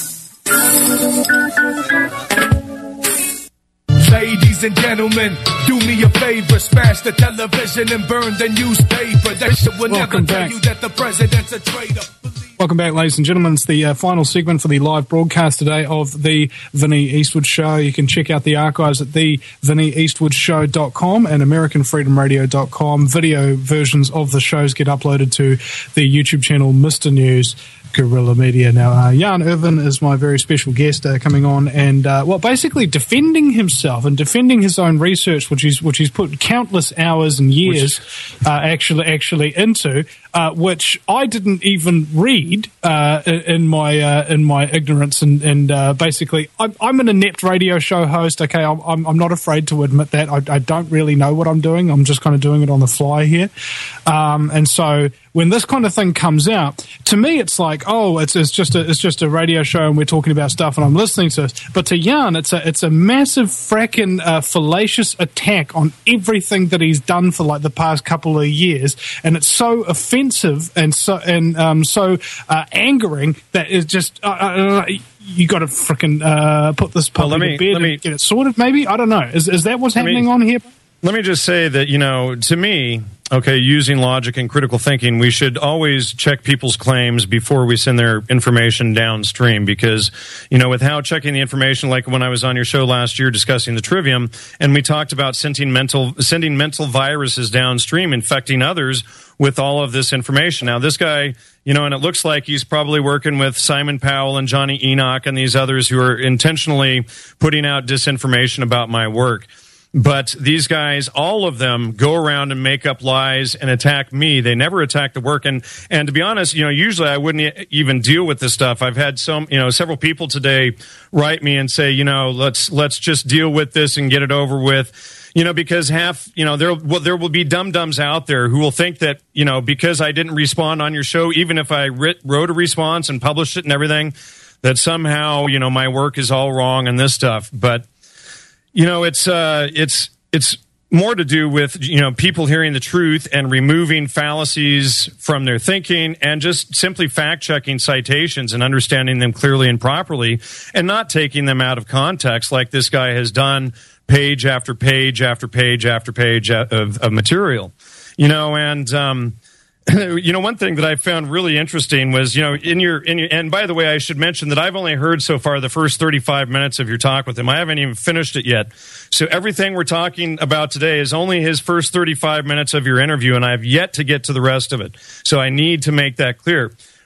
Ladies and gentlemen, do me a favor, smash the television and burn the newspaper. That shit will Welcome never back. tell you that the president's a traitor. Welcome back, ladies and gentlemen. It's the uh, final segment for the live broadcast today of the Vinnie Eastwood Show. You can check out the archives at the vinnie eastwood show dot com and american freedom radio dot com. Video versions of the shows get uploaded to the YouTube channel Mister News Guerrilla Media. Now, uh, Jan Irvin is my very special guest uh, coming on, and uh, well, basically defending himself and defending his own research, which he's which he's put countless hours and years uh, actually actually into, uh, which I didn't even read uh, in my uh, in my ignorance, and and uh, basically I'm, I'm an inept radio show host. Okay, I'm I'm, I'm not afraid to admit that I, I don't really know what I'm doing. I'm just kind of doing it on the fly here, um, and so when this kind of thing comes out, to me, it's like, oh, it's it's just a it's just a radio show, and we're talking about stuff, and I'm listening to it. But to Jan, it's a it's a massive fracking uh, fallacious attack on everything that he's done for like the past couple of years, and it's so offensive and so and um, so uh, angering that it's just uh, uh, you got to frickin' uh, put this puppy well, me, to bed and me, get it sorted. Maybe I don't know. Is is that what's happening me, on here? Let me just say that, you know, to me, okay, using logic and critical thinking, we should always check people's claims before we send their information downstream, because, you know, without checking the information, like when I was on your show last year discussing the trivium, and we talked about sending mental, sending mental viruses downstream, infecting others with all of this information. Now, this guy, you know, and it looks like he's probably working with Simon Powell and Johnny Enoch and these others who are intentionally putting out disinformation about my work. But these guys, all of them, go around and make up lies and attack me. They never attack the work. And and to be honest, you know, usually I wouldn't even deal with this stuff. I've had some, you know, several people today write me and say, you know, let's let's just deal with this and get it over with. You know, because half, you know, there well, there will be dum-dums out there who will think that, you know, because I didn't respond on your show, even if I writ, wrote a response and published it and everything, that somehow, you know, my work is all wrong and this stuff. But you know, it's uh, it's it's more to do with, you know, people hearing the truth and removing fallacies from their thinking and just simply fact-checking citations and understanding them clearly and properly and not taking them out of context like this guy has done page after page after page after page of, of material. You know, and um, you know, one thing that I found really interesting was, you know, in your, in your, and by the way, I should mention that I've only heard so far the first thirty-five minutes of your talk with him. I haven't even finished it yet. So everything we're talking about today is only his first thirty-five minutes of your interview, and I have yet to get to the rest of it. So I need to make that clear.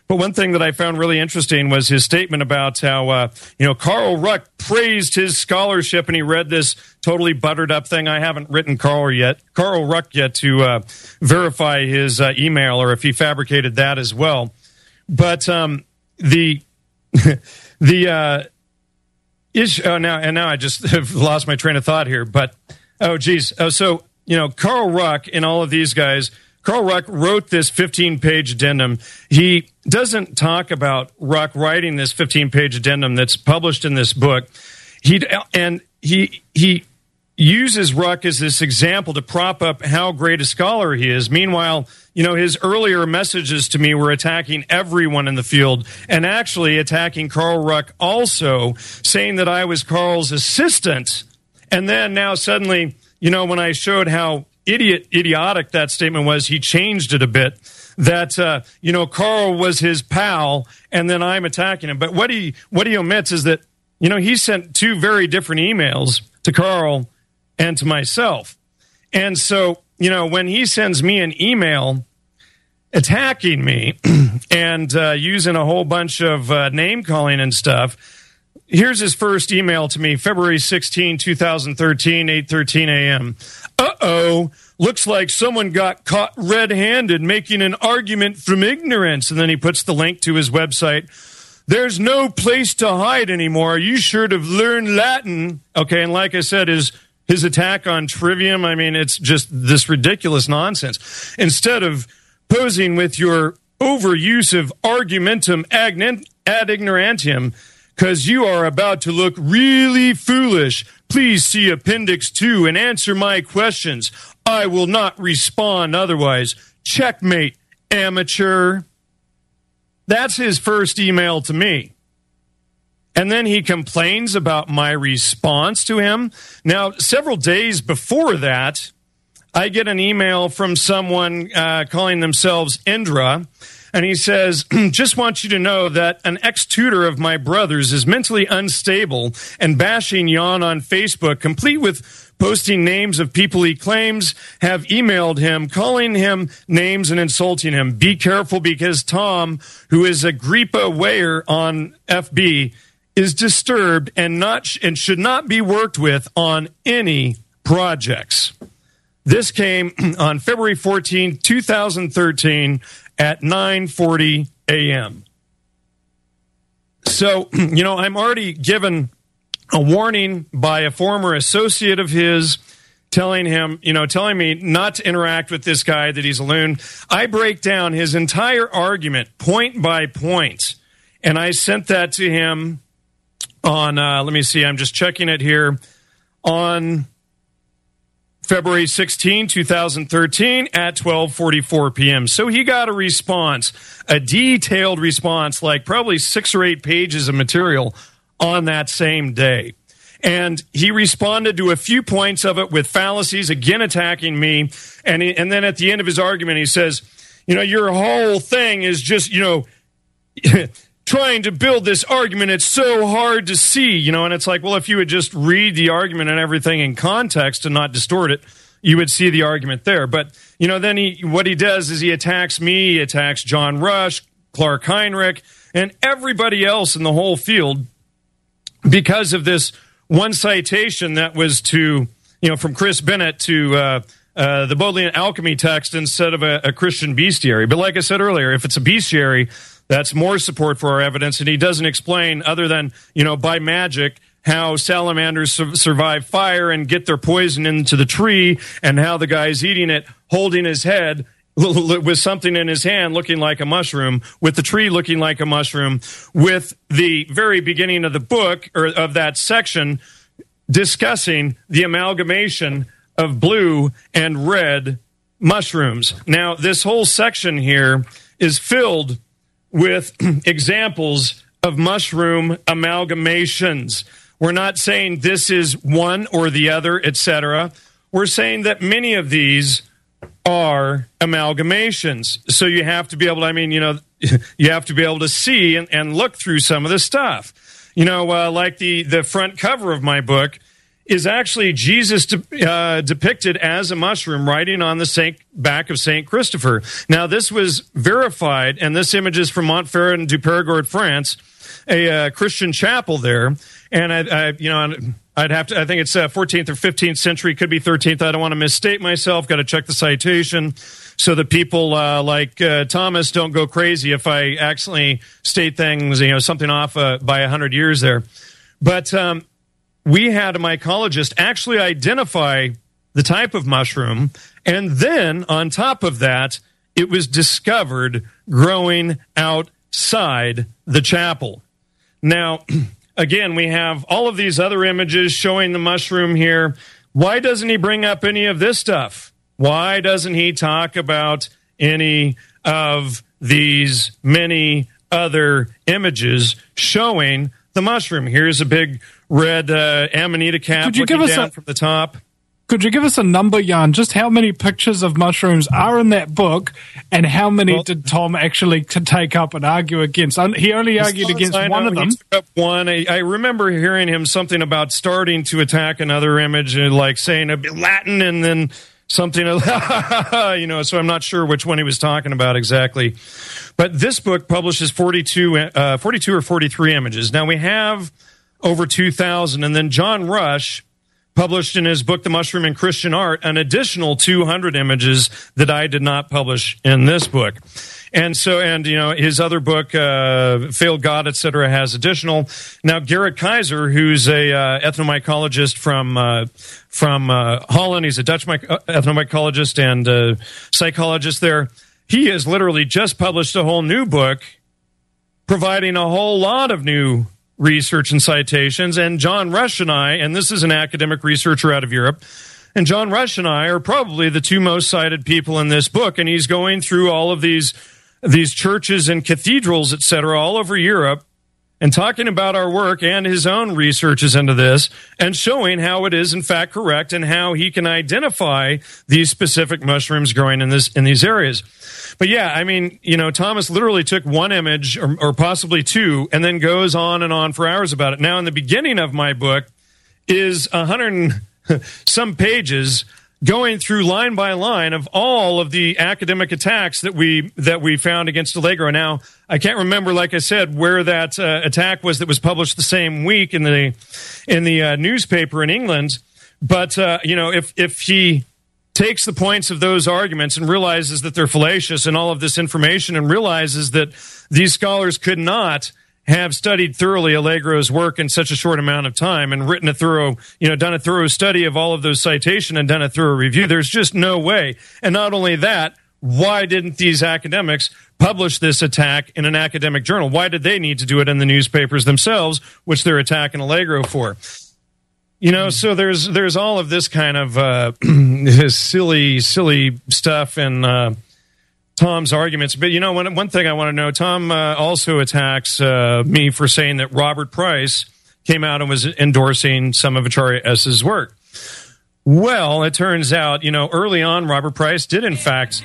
But one thing that I found really interesting was his statement about how, uh, you know, Carl Ruck praised his scholarship, and he read this totally buttered up thing. I haven't written Carl yet, Carl Ruck yet to uh, verify his uh, email or if he fabricated that as well. But um, the the uh, issue. Oh, now and now I just have lost my train of thought here. But oh, geez. Oh, so you know, Carl Ruck and all of these guys. Carl Ruck wrote this fifteen-page addendum. He doesn't talk about Ruck writing this fifteen-page addendum that's published in this book. He and he he uses Ruck as this example to prop up how great a scholar he is. Meanwhile, you know, his earlier messages to me were attacking everyone in the field and actually attacking Carl Ruck also, saying that I was Carl's assistant. And then now suddenly, you know, when I showed how idiot, idiotic that statement was, he changed it a bit, that, uh, you know, Carl was his pal, and then I'm attacking him. But what he, what he omits is that, you know, he sent two very different emails to Carl and to myself. And so, you know, when he sends me an email attacking me and uh, using a whole bunch of uh, name-calling and stuff, here's his first email to me, February sixteenth, twenty thirteen, eight thirteen a.m. Uh-oh, looks like someone got caught red-handed making an argument from ignorance. And then he puts the link to his website. There's no place to hide anymore. You should have learned Latin. Okay, and like I said, his, his attack on Trivium, I mean, it's just this ridiculous nonsense. Instead of posing with your overuse of argumentum ad ignorantium, because you are about to look really foolish. Please see Appendix two and answer my questions. I will not respond otherwise. Checkmate, amateur. That's his first email to me. And then he complains about my response to him. Now, several days before that, I get an email from someone uh, calling themselves Indra. And he says, just want you to know that an ex-tutor of my brother's is mentally unstable and bashing Jan on Facebook, complete with posting names of people he claims have emailed him, calling him names and insulting him. Be careful because Tom, who is Agrippa Weyer on F B, is disturbed and not sh- and should not be worked with on any projects. This came on February fourteenth, twenty thirteen at nine forty a.m. So, you know, I'm already given a warning by a former associate of his telling him, you know, telling me not to interact with this guy, that he's a loon. I break down his entire argument point by point, and I sent that to him on, uh, let me see, I'm just checking it here, on February sixteenth, twenty thirteen at twelve forty-four p.m. So he got a response, a detailed response, like probably six or eight pages of material on that same day. And he responded to a few points of it with fallacies, again attacking me. And he, and then at the end of his argument, he says, you know, your whole thing is just, you know, trying to build this argument. It's so hard to see, you know, and it's like, well, if you would just read the argument and everything in context and not distort it, you would see the argument there. But, you know, then he, what he does is he attacks me, he attacks John Rush, Clark Heinrich, and everybody else in the whole field because of this one citation that was to, you know, from Chris Bennett to uh, uh, the Bodleian Alchemy text instead of a, a Christian bestiary. But like I said earlier, if it's a bestiary, that's more support for our evidence, and he doesn't explain, other than, you know, by magic, how salamanders su- survive fire and get their poison into the tree, and how the guy's eating it, holding his head with something in his hand looking like a mushroom, with the tree looking like a mushroom, with the very beginning of the book, or of that section, discussing the amalgamation of blue and red mushrooms. Now, this whole section here is filled with examples of mushroom amalgamations. We're not saying this is one or the other, et cetera. We're saying that many of these are amalgamations. So you have to be able to, I mean, you know, you have to be able to see and, and look through some of this stuff. You know, uh, like the, the front cover of my book is actually Jesus de- uh, depicted as a mushroom riding on the Saint, back of Saint Christopher. Now, this was verified, and this image is from Montferrand du Périgord, France, a uh, Christian chapel there. And, I, I, you know, I'd have to, I think it's uh, fourteenth or fifteenth century, could be thirteenth. I don't want to misstate myself. Got to check the citation so that people uh, like uh, Thomas don't go crazy if I accidentally state things, you know, something off uh, by a hundred years there. But um, we had a mycologist actually identify the type of mushroom, and then on top of that, it was discovered growing outside the chapel. Now, again, we have all of these other images showing the mushroom here. Why doesn't he bring up any of this stuff? Why doesn't he talk about any of these many other images showing the mushroom? Here's a big red uh, Amanita cap Could you looking give us down a- from the top. Could you give us a number, Jan? Just how many pictures of mushrooms are in that book, and how many Well- did Tom actually t- take up and argue against? Un- He only argued As far as against I one know, of them. he took up one. I, I remember hearing him something about starting to attack another image, uh, like saying a bit Latin and then something, you know, so I'm not sure which one he was talking about exactly. But this book publishes forty-two, uh, forty-two or forty-three images. Now we have over two thousand, and then John Rush published in his book, The Mushroom in Christian Art, an additional two hundred images that I did not publish in this book. And so, and, you know, his other book, uh, Failed God, et cetera, has additional. Now, Gerrit Kaiser, who's a uh, ethnomycologist from uh, from uh, Holland, he's a Dutch my- uh, ethnomycologist and uh, psychologist there. He has literally just published a whole new book providing a whole lot of new research and citations. And John Rush and I, and this is an academic researcher out of Europe, and John Rush and I are probably the two most cited people in this book. And he's going through all of these these churches and cathedrals, et cetera, all over Europe, and talking about our work and his own researches into this, and showing how it is in fact correct and how he can identify these specific mushrooms growing in this in these areas. But yeah, I mean, you know, Thomas literally took one image or, or possibly two and then goes on and on for hours about it. Now, in the beginning of my book is a hundred and some pages going through line by line of all of the academic attacks that we that we found against Allegro. Now, I can't remember, like I said, where that uh, attack was that was published the same week in the in the uh, newspaper in England. But uh, you know, if if he takes the points of those arguments and realizes that they're fallacious and all of this information, and realizes that these scholars could not have studied thoroughly Allegro's work in such a short amount of time and written a thorough, you know, done a thorough study of all of those citations and done a thorough review. There's just no way. And not only that, why didn't these academics publish this attack in an academic journal? Why did they need to do it in the newspapers themselves, which they're attacking Allegro for? You know, so there's there's all of this kind of uh, silly, silly stuff and uh, Tom's arguments. But, you know, one, one thing I want to know, Tom uh, also attacks uh, me for saying that Robert Price came out and was endorsing some of Acharya S's work. Well, it turns out, you know, early on, Robert Price did, in fact...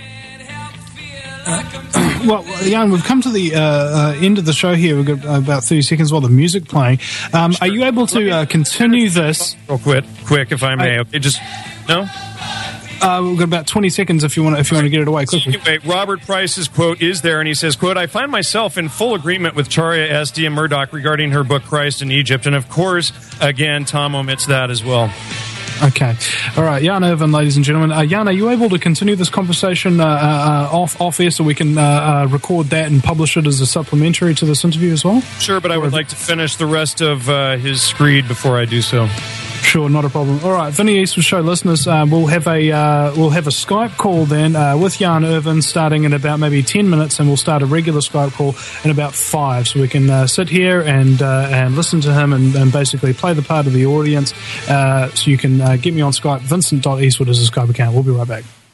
Uh, well, Jan, we've come to the uh, uh, end of the show here. We've got about thirty seconds while the music playing. Um, sure. Are you able to uh, continue this? Real quick, quick, if I may. I, okay, just... No? Uh, we've got about twenty seconds if you want to, if you want to get it away quickly. Anyway, Robert Price's quote is there, and he says, quote, I find myself in full agreement with Acharya S. D. Murdoch regarding her book Christ in Egypt. And of course, again, Tom omits that as well. Okay. All right. Jan Irvin, ladies and gentlemen. Uh, Jan, are you able to continue this conversation uh, uh, off off air so we can uh, uh, record that and publish it as a supplementary to this interview as well? Sure, but I would like to finish the rest of uh, his screed before I do so. Sure, not a problem. All right, Vinny Eastwood Show listeners, uh, we'll have a uh, we'll have a Skype call then uh, with Jan Irvin starting in about maybe ten minutes, and we'll start a regular Skype call in about five, so we can uh, sit here and uh, and listen to him and, and basically play the part of the audience. Uh, so you can uh, get me on Skype. Vincent dot Eastwood is his Skype account. We'll be right back.